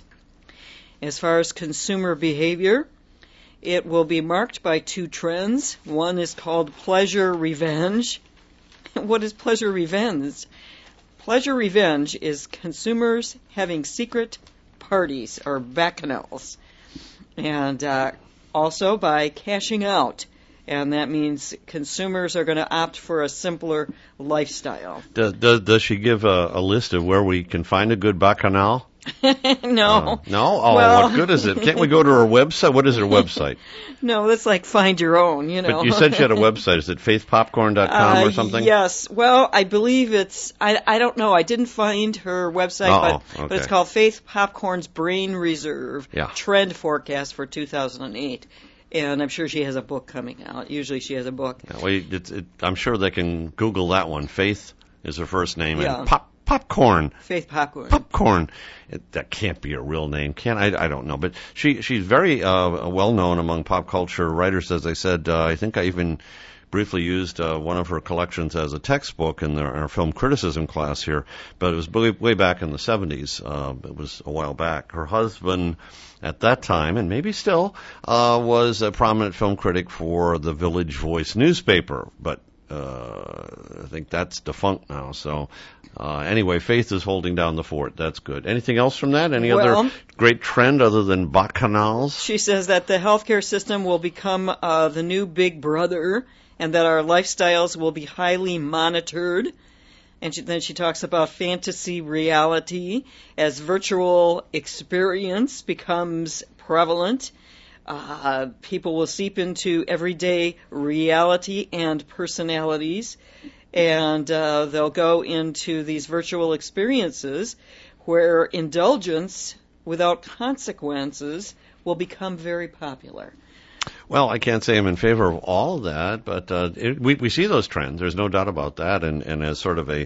As far as consumer behavior, it will be marked by two trends. One is called pleasure revenge. What is pleasure revenge? Pleasure revenge is consumers having secret parties or bacchanals. And uh also by cashing out, and that means consumers are going to opt for a simpler lifestyle. Does, does, does she give a, a list of where we can find a good bacchanal? No. Uh, no? Oh, well, what good is it? Can't we go to her website? What is her website? No, that's like find your own, you know. But you said she had a website. Is it faith popcorn dot com uh, or something? Yes. Well, I believe it's, I, I don't know. I didn't find her website, Uh-oh, but, okay. but it's called Faith Popcorn's Brain Reserve yeah. Trend Forecast for two thousand eight. And I'm sure she has a book coming out. Usually she has a book. Yeah, well, it, it, I'm sure they can Google that one. Faith is her first name. Yeah. And pop, Popcorn. Faith Popcorn. Popcorn. It, that can't be a real name, can I? I don't know. But she she's very uh, well known among pop culture writers. As I said, uh, I think I even briefly used uh, one of her collections as a textbook in, the, in our film criticism class here. But it was way, way back in the seventies. Uh, it was a while back. Her husband at that time, and maybe still, uh, was a prominent film critic for the Village Voice newspaper. But uh, I think that's defunct now. So uh, anyway, Faith is holding down the fort. That's good. Anything else from that? Any well, other great trend other than bacchanals? She says that the healthcare system will become uh, the new big brother, and that our lifestyles will be highly monitored. And she, then she talks about fantasy reality as virtual experience becomes prevalent. Uh, people will seep into everyday reality and personalities, and uh, they'll go into these virtual experiences where indulgence without consequences will become very popular. Well, I can't say I'm in favor of all of that, but uh, it, we, we see those trends. There's no doubt about that. And, and as sort of a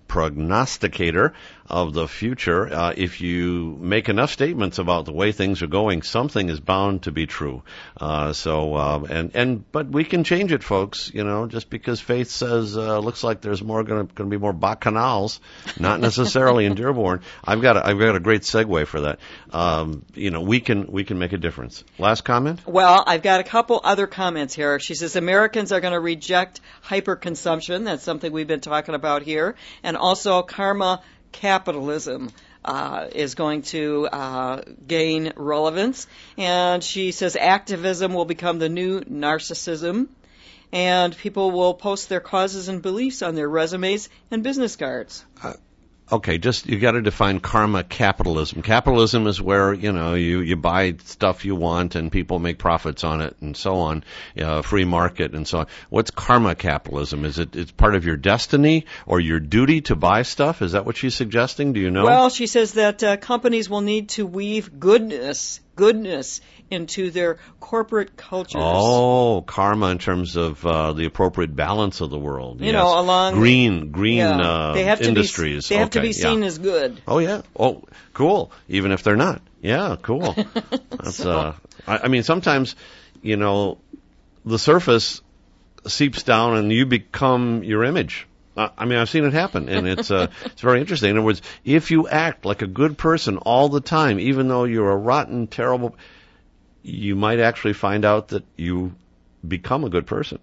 prognosticator of the future. Uh, if you make enough statements about the way things are going, something is bound to be true. Uh, so, uh, and, and, but we can change it, folks, you know, just because Faith says, uh, looks like there's more going to be more bacchanals, not necessarily in Dearborn. I've got a, I've got a great segue for that. Um, you know, we can, we can make a difference. Last comment? Well, I've got a couple other comments here. She says Americans are going to reject hyperconsumption. That's something we've been talking about here. And also karma capitalism uh, is going to uh, gain relevance. And she says activism will become the new narcissism. And people will post their causes and beliefs on their resumes and business cards. Uh, Okay, just you got to define karma capitalism. Capitalism is where, you know, you you buy stuff you want and people make profits on it and so on, uh, free market and so on. What's karma capitalism? Is it it's part of your destiny or your duty to buy stuff? Is that what she's suggesting? Do you know? Well, she says that uh, companies will need to weave goodness, goodness into their corporate cultures. Oh, karma in terms of uh, the appropriate balance of the world. You yes. know, along green green yeah, uh, they have industries. To be, they have okay, to be seen yeah. as good. Oh yeah. Oh, cool. Even if they're not. Yeah, cool. That's so. uh. I, I mean, sometimes, you know, the surface seeps down and you become your image. Uh, I mean, I've seen it happen, and it's uh, it's very interesting. In other words, if you act like a good person all the time, even though you're a rotten, terrible, you might actually find out that you become a good person.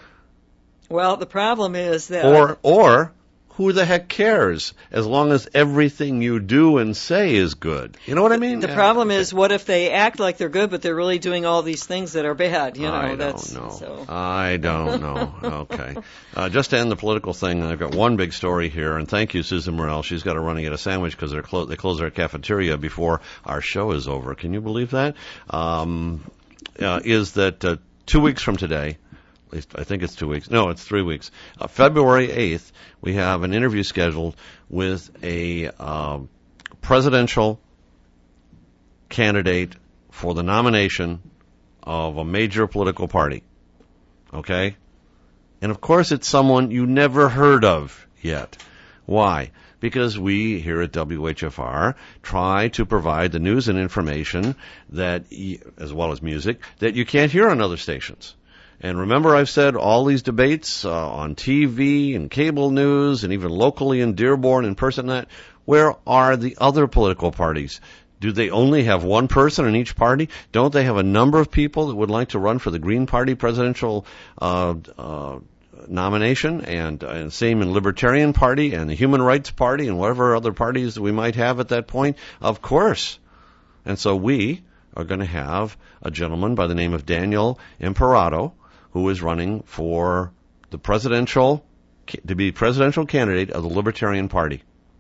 Well, the problem is that... Or, or, who the heck cares? As long as everything you do and say is good. You know what I mean? The yeah, problem okay. is, what if they act like they're good, but they're really doing all these things that are bad? You know, I that's, don't know. So. I don't know. Okay. Uh, just to end the political thing, I've got one big story here, and thank you, Susan Morrell. She's got to run and get a sandwich because clo- they close their cafeteria before our show is over. Can you believe that? Um, uh, is that uh, two weeks from today, at least I think it's two weeks. No, it's three weeks. Uh, February eighth, we have an interview scheduled with a um, presidential candidate for the nomination of a major political party. Okay? And of course it's someone you never heard of yet. Why? Because we here at W H F R try to provide the news and information that, as well as music, that you can't hear on other stations. And remember, I've said all these debates uh, on T V and cable news and even locally in Dearborn and PersonNet, where are the other political parties? Do they only have one person in each party? Don't they have a number of people that would like to run for the Green Party presidential uh, uh, nomination, and, and same in Libertarian Party and the Human Rights Party and whatever other parties that we might have at that point? Of course. And so we are going to have a gentleman by the name of Daniel Imperato, who is running for the presidential, to be presidential candidate of the Libertarian Party.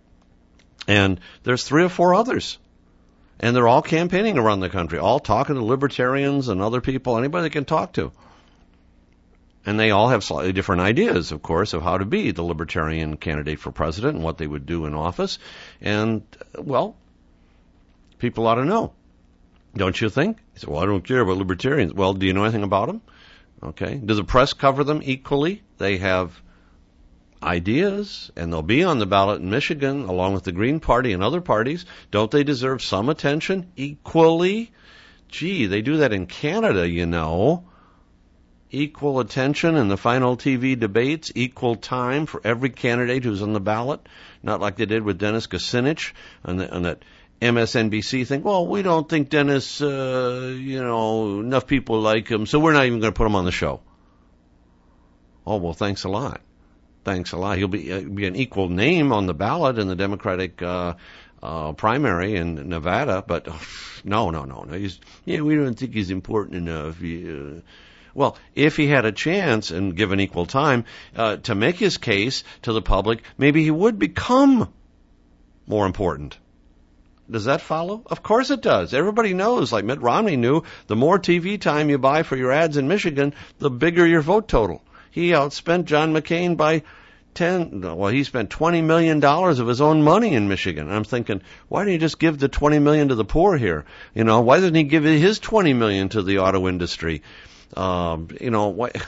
And there's three or four others. And they're all campaigning around the country, all talking to libertarians and other people, anybody they can talk to. And they all have slightly different ideas, of course, of how to be the libertarian candidate for president and what they would do in office. And, well, people ought to know. Don't you think? You say, well, I don't care about libertarians. Well, do you know anything about them? Okay. Does the press cover them equally? They have ideas, and they'll be on the ballot in Michigan along with the Green Party and other parties. Don't they deserve some attention equally? Gee, they do that in Canada, you know. Equal attention in the final T V debates, equal time for every candidate who's on the ballot, not like they did with Dennis Kucinich and, the, and that M S N B C thing. Well, we don't think Dennis, uh, you know, enough people like him, so we're not even going to put him on the show. Oh, well, thanks a lot. Thanks a lot. He'll be, uh, be an equal name on the ballot in the Democratic uh, uh, primary in Nevada, but oh, no, no, no, no. He's, yeah, we don't think he's important enough. He, uh, Well, if he had a chance and given equal time uh, to make his case to the public, maybe he would become more important. Does that follow? Of course it does. Everybody knows, like Mitt Romney knew, the more T V time you buy for your ads in Michigan, the bigger your vote total. He outspent John McCain by ten, well, he spent twenty million dollars of his own money in Michigan. And I'm thinking, why didn't he just give the twenty million dollars to the poor here? You know, why didn't he give his twenty million dollars to the auto industry? Um, you know, why,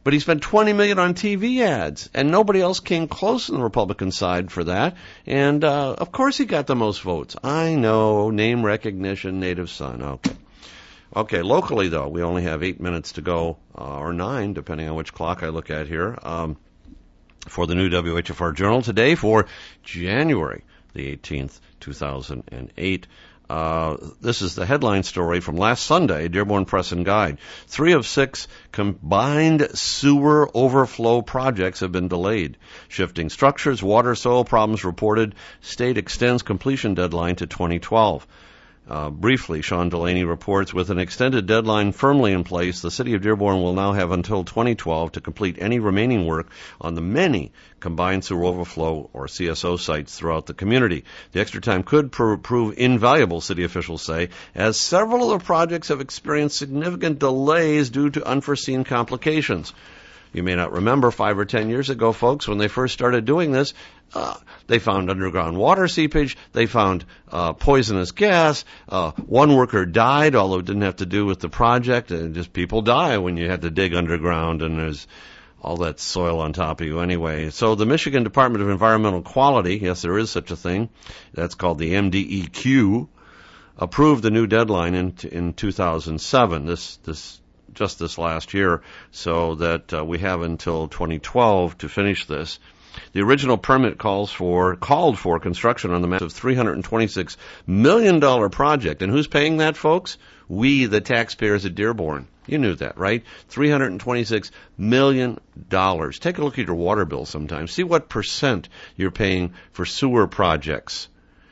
But he spent twenty million dollars on T V ads, and nobody else came close on the Republican side for that. And, uh, of course he got the most votes. I know, name recognition, native son. Okay. Okay, locally, though, we only have eight minutes to go, uh, or nine, depending on which clock I look at here, um, for the new W H F R Journal today for January the eighteenth, two thousand eight. Uh, this is the headline story from last Sunday, Dearborn Press and Guide. Three of six combined sewer overflow projects have been delayed. Shifting structures, water, soil problems reported. State extends completion deadline to twenty twelve. Uh, briefly, Sean Delaney reports, with an extended deadline firmly in place, the city of Dearborn will now have until twenty twelve to complete any remaining work on the many combined sewer overflow or C S O sites throughout the community. The extra time could pr- prove invaluable, city officials say, as several of the projects have experienced significant delays due to unforeseen complications. You may not remember five or ten years ago, folks, when they first started doing this, uh, they found underground water seepage, they found uh, poisonous gas, uh, one worker died, although it didn't have to do with the project, and just people die when you have to dig underground and there's all that soil on top of you anyway. So the Michigan Department of Environmental Quality, yes, there is such a thing, that's called the M D E Q, approved the new deadline in, in two thousand seven, this, this just this last year, so that uh, we have until twenty twelve to finish this. The original permit calls for called for construction on the massive three hundred twenty-six million dollars project. And who's paying that, folks? We, the taxpayers at Dearborn. You knew that, right? three hundred twenty-six million dollars. Take a look at your water bill sometime. See what percent you're paying for sewer projects.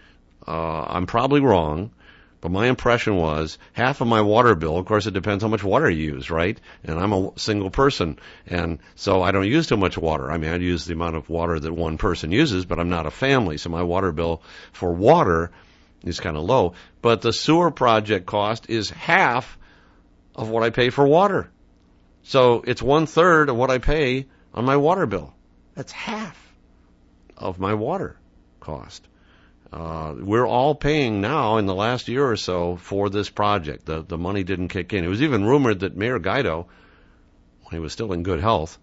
Uh, I'm probably wrong. But my impression was half of my water bill, of course it depends how much water you use, right? And I'm a single person, and so I don't use too much water. I mean, I use the amount of water that one person uses, but I'm not a family, so my water bill for water is kind of low. But the sewer project cost is half of what I pay for water. So it's one third of what I pay on my water bill. That's half of my water cost. Uh, we're all paying now in the last year or so for this project. The, the money didn't kick in. It was even rumored that Mayor Guido, when he was still in good health,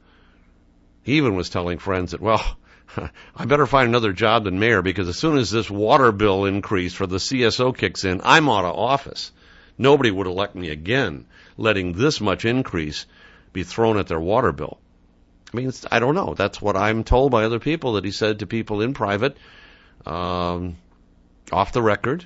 he even was telling friends that, well, I better find another job than mayor because as soon as this water bill increase for the C S O kicks in, I'm out of office. Nobody would elect me again, letting this much increase be thrown at their water bill. I mean, I don't know. That's what I'm told by other people that he said to people in private. Um, off the record.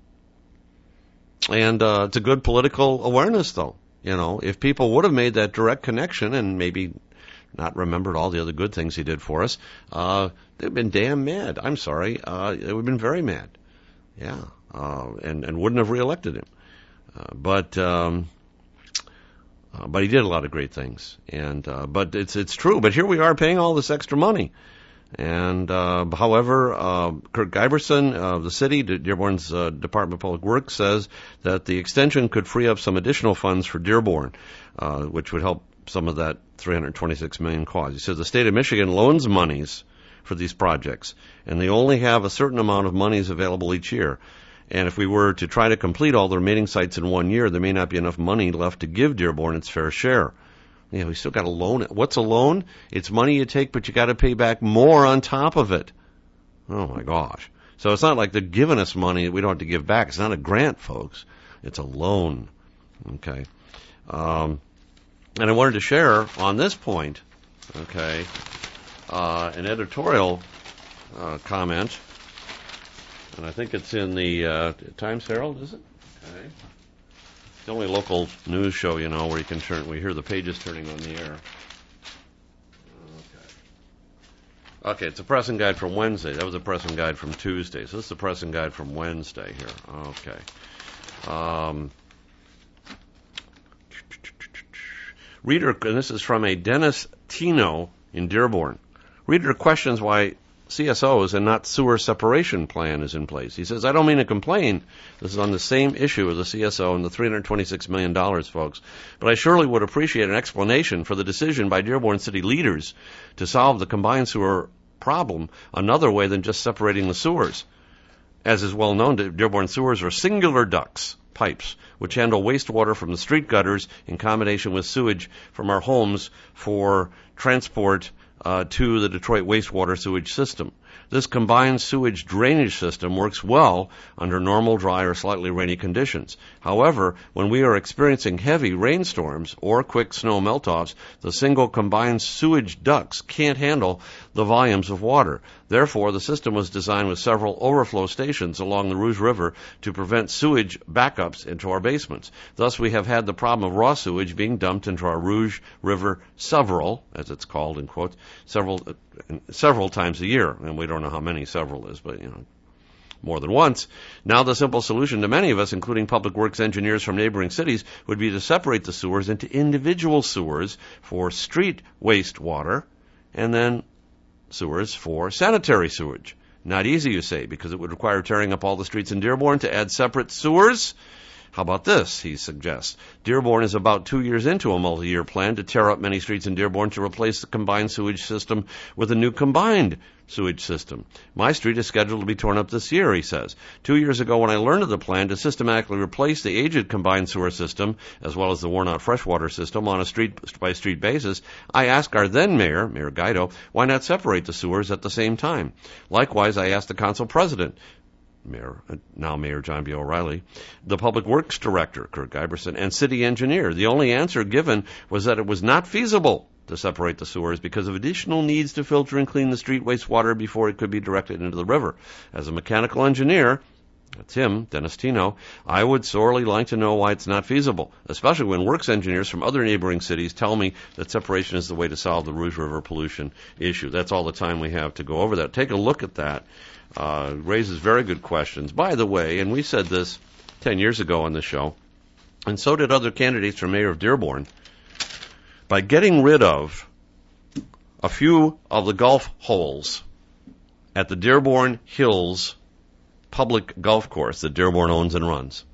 And uh, it's a good political awareness, though. You know, if people would have made that direct connection and maybe not remembered all the other good things he did for us, uh, they'd been damn mad. I'm sorry. Uh, they would have been very mad. Yeah. Uh, and, and wouldn't have reelected him. Uh, but, um, uh, but he did a lot of great things. And, uh, but it's, it's true. But here we are paying all this extra money. And, uh, however, uh, Kurt Giberson of the city, Dearborn's uh, Department of Public Works, says that the extension could free up some additional funds for Dearborn, uh, which would help some of that three hundred twenty-six million dollars cause. He says the state of Michigan loans monies for these projects, and they only have a certain amount of monies available each year. And if we were to try to complete all the remaining sites in one year, there may not be enough money left to give Dearborn its fair share. You know, we still got to loan it. What's a loan? It's money you take, but you got to pay back more on top of it. Oh my gosh. So it's not like they're giving us money that we don't have to give back. It's not a grant, folks. It's a loan. Okay. Um, and I wanted to share on this point, okay, uh, an editorial uh, comment. And I think it's in the uh, Times Herald, is it? Okay. It's the only local news show, you know, where you can turn, we hear the pages turning on the air. Okay. Okay, it's a pressing guide from Wednesday. That was a pressing guide from Tuesday. So this is the pressing guide from Wednesday here. Okay. Um, reader, and this is from a Dennis Tino in Dearborn. Reader questions why C S Os and not sewer separation plan is in place. He says, I don't mean to complain. This is on the same issue of the C S O and the three hundred twenty-six million dollars, folks. But I surely would appreciate an explanation for the decision by Dearborn City leaders to solve the combined sewer problem another way than just separating the sewers. As is well known, Dearborn sewers are singular ducts pipes, which handle wastewater from the street gutters in combination with sewage from our homes for transport uh, to the Detroit wastewater sewage system. This combined sewage drainage system works well under normal dry or slightly rainy conditions. However, when we are experiencing heavy rainstorms or quick snow melt-offs, the single combined sewage ducts can't handle the volumes of water. Therefore, the system was designed with several overflow stations along the Rouge River to prevent sewage backups into our basements. Thus, we have had the problem of raw sewage being dumped into our Rouge River several, as it's called in quotes, several uh, several times a year. And we don't know how many several is, but, you know, more than once. Now the simple solution to many of us, including public works engineers from neighboring cities, would be to separate the sewers into individual sewers for street wastewater and then sewers for sanitary sewage. Not easy, you say, because it would require tearing up all the streets in Dearborn to add separate sewers. How about this, he suggests. Dearborn is about two years into a multi-year plan to tear up many streets in Dearborn to replace the combined sewage system with a new combined sewage system. My street is scheduled to be torn up this year, he says. Two years ago, when I learned of the plan to systematically replace the aged combined sewer system, as well as the worn-out freshwater system, on a street-by-street basis, I asked our then mayor, Mayor Guido, why not separate the sewers at the same time? Likewise, I asked the council president, Mayor, now Mayor John B. O'Reilly, the Public Works Director, Kurt Giberson, and City Engineer. The only answer given was that it was not feasible to separate the sewers because of additional needs to filter and clean the street wastewater before it could be directed into the river. As a mechanical engineer, that's him, Dennis Tino, I would sorely like to know why it's not feasible, especially when works engineers from other neighboring cities tell me that separation is the way to solve the Rouge River pollution issue. That's all the time we have to go over that. Take a look at that. Uh, raises very good questions. By the way, and we said this ten years ago on the show, and so did other candidates for mayor of Dearborn, by getting rid of a few of the golf holes at the Dearborn Hills public golf course that Dearborn owns and runs,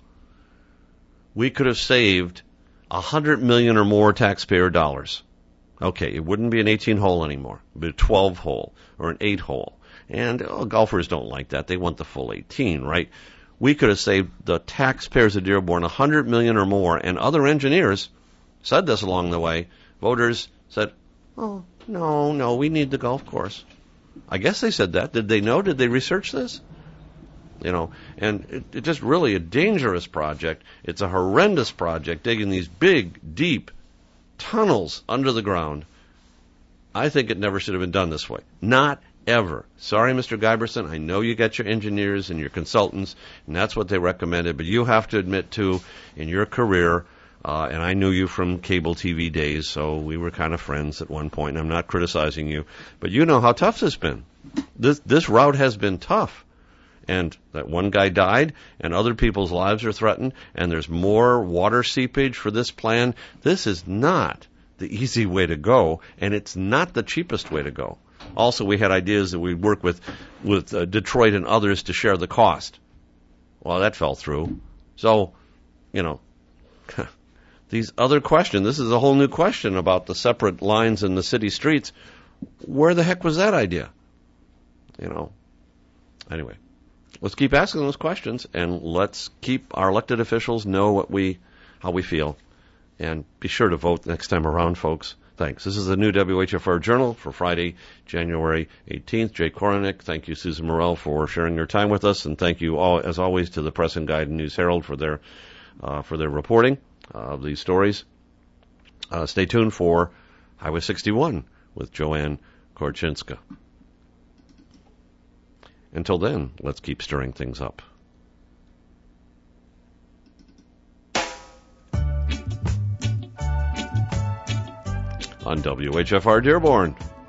we could have saved a hundred million or more taxpayer dollars. Okay, it wouldn't be an eighteen hole anymore. It would be a twelve hole or an eight hole. And oh, golfers don't like that. They want the full eighteen, right? We could have saved the taxpayers of Dearborn a hundred million or more, and other engineers said this along the way. Voters said, oh, no, no, we need the golf course. I guess they said that. Did they know? Did they research this? You know, and it, it's just really a dangerous project. It's a horrendous project, digging these big, deep tunnels under the ground. I think it never should have been done this way. Not ever. Sorry, Mister Giberson, I know you got your engineers and your consultants, and that's what they recommended, but you have to admit, too, in your career, uh, and I knew you from cable T V days, so we were kind of friends at one point, and I'm not criticizing you, but you know how tough this has been. This, this route has been tough, and that one guy died, and other people's lives are threatened, and there's more water seepage for this plan. This is not the easy way to go, and it's not the cheapest way to go. Also, we had ideas that we'd work with with uh, Detroit and others to share the cost. Well, that fell through. So, you know, these other questions, this is a whole new question about the separate lines in the city streets. Where the heck was that idea? You know, anyway, let's keep asking those questions, and let's keep our elected officials know what we, how we feel. And be sure to vote next time around, folks. Thanks. This is the new W H F R Journal for Friday, January eighteenth. Jay Koronick. Thank you, Susan Morrell, for sharing your time with us, and thank you all, as always, to the Press and Guide and News Herald for their uh, for their reporting of these stories. Uh, stay tuned for Highway sixty-one with Joanne Korchinska. Until then, let's keep stirring things up. On W H F R Dearborn.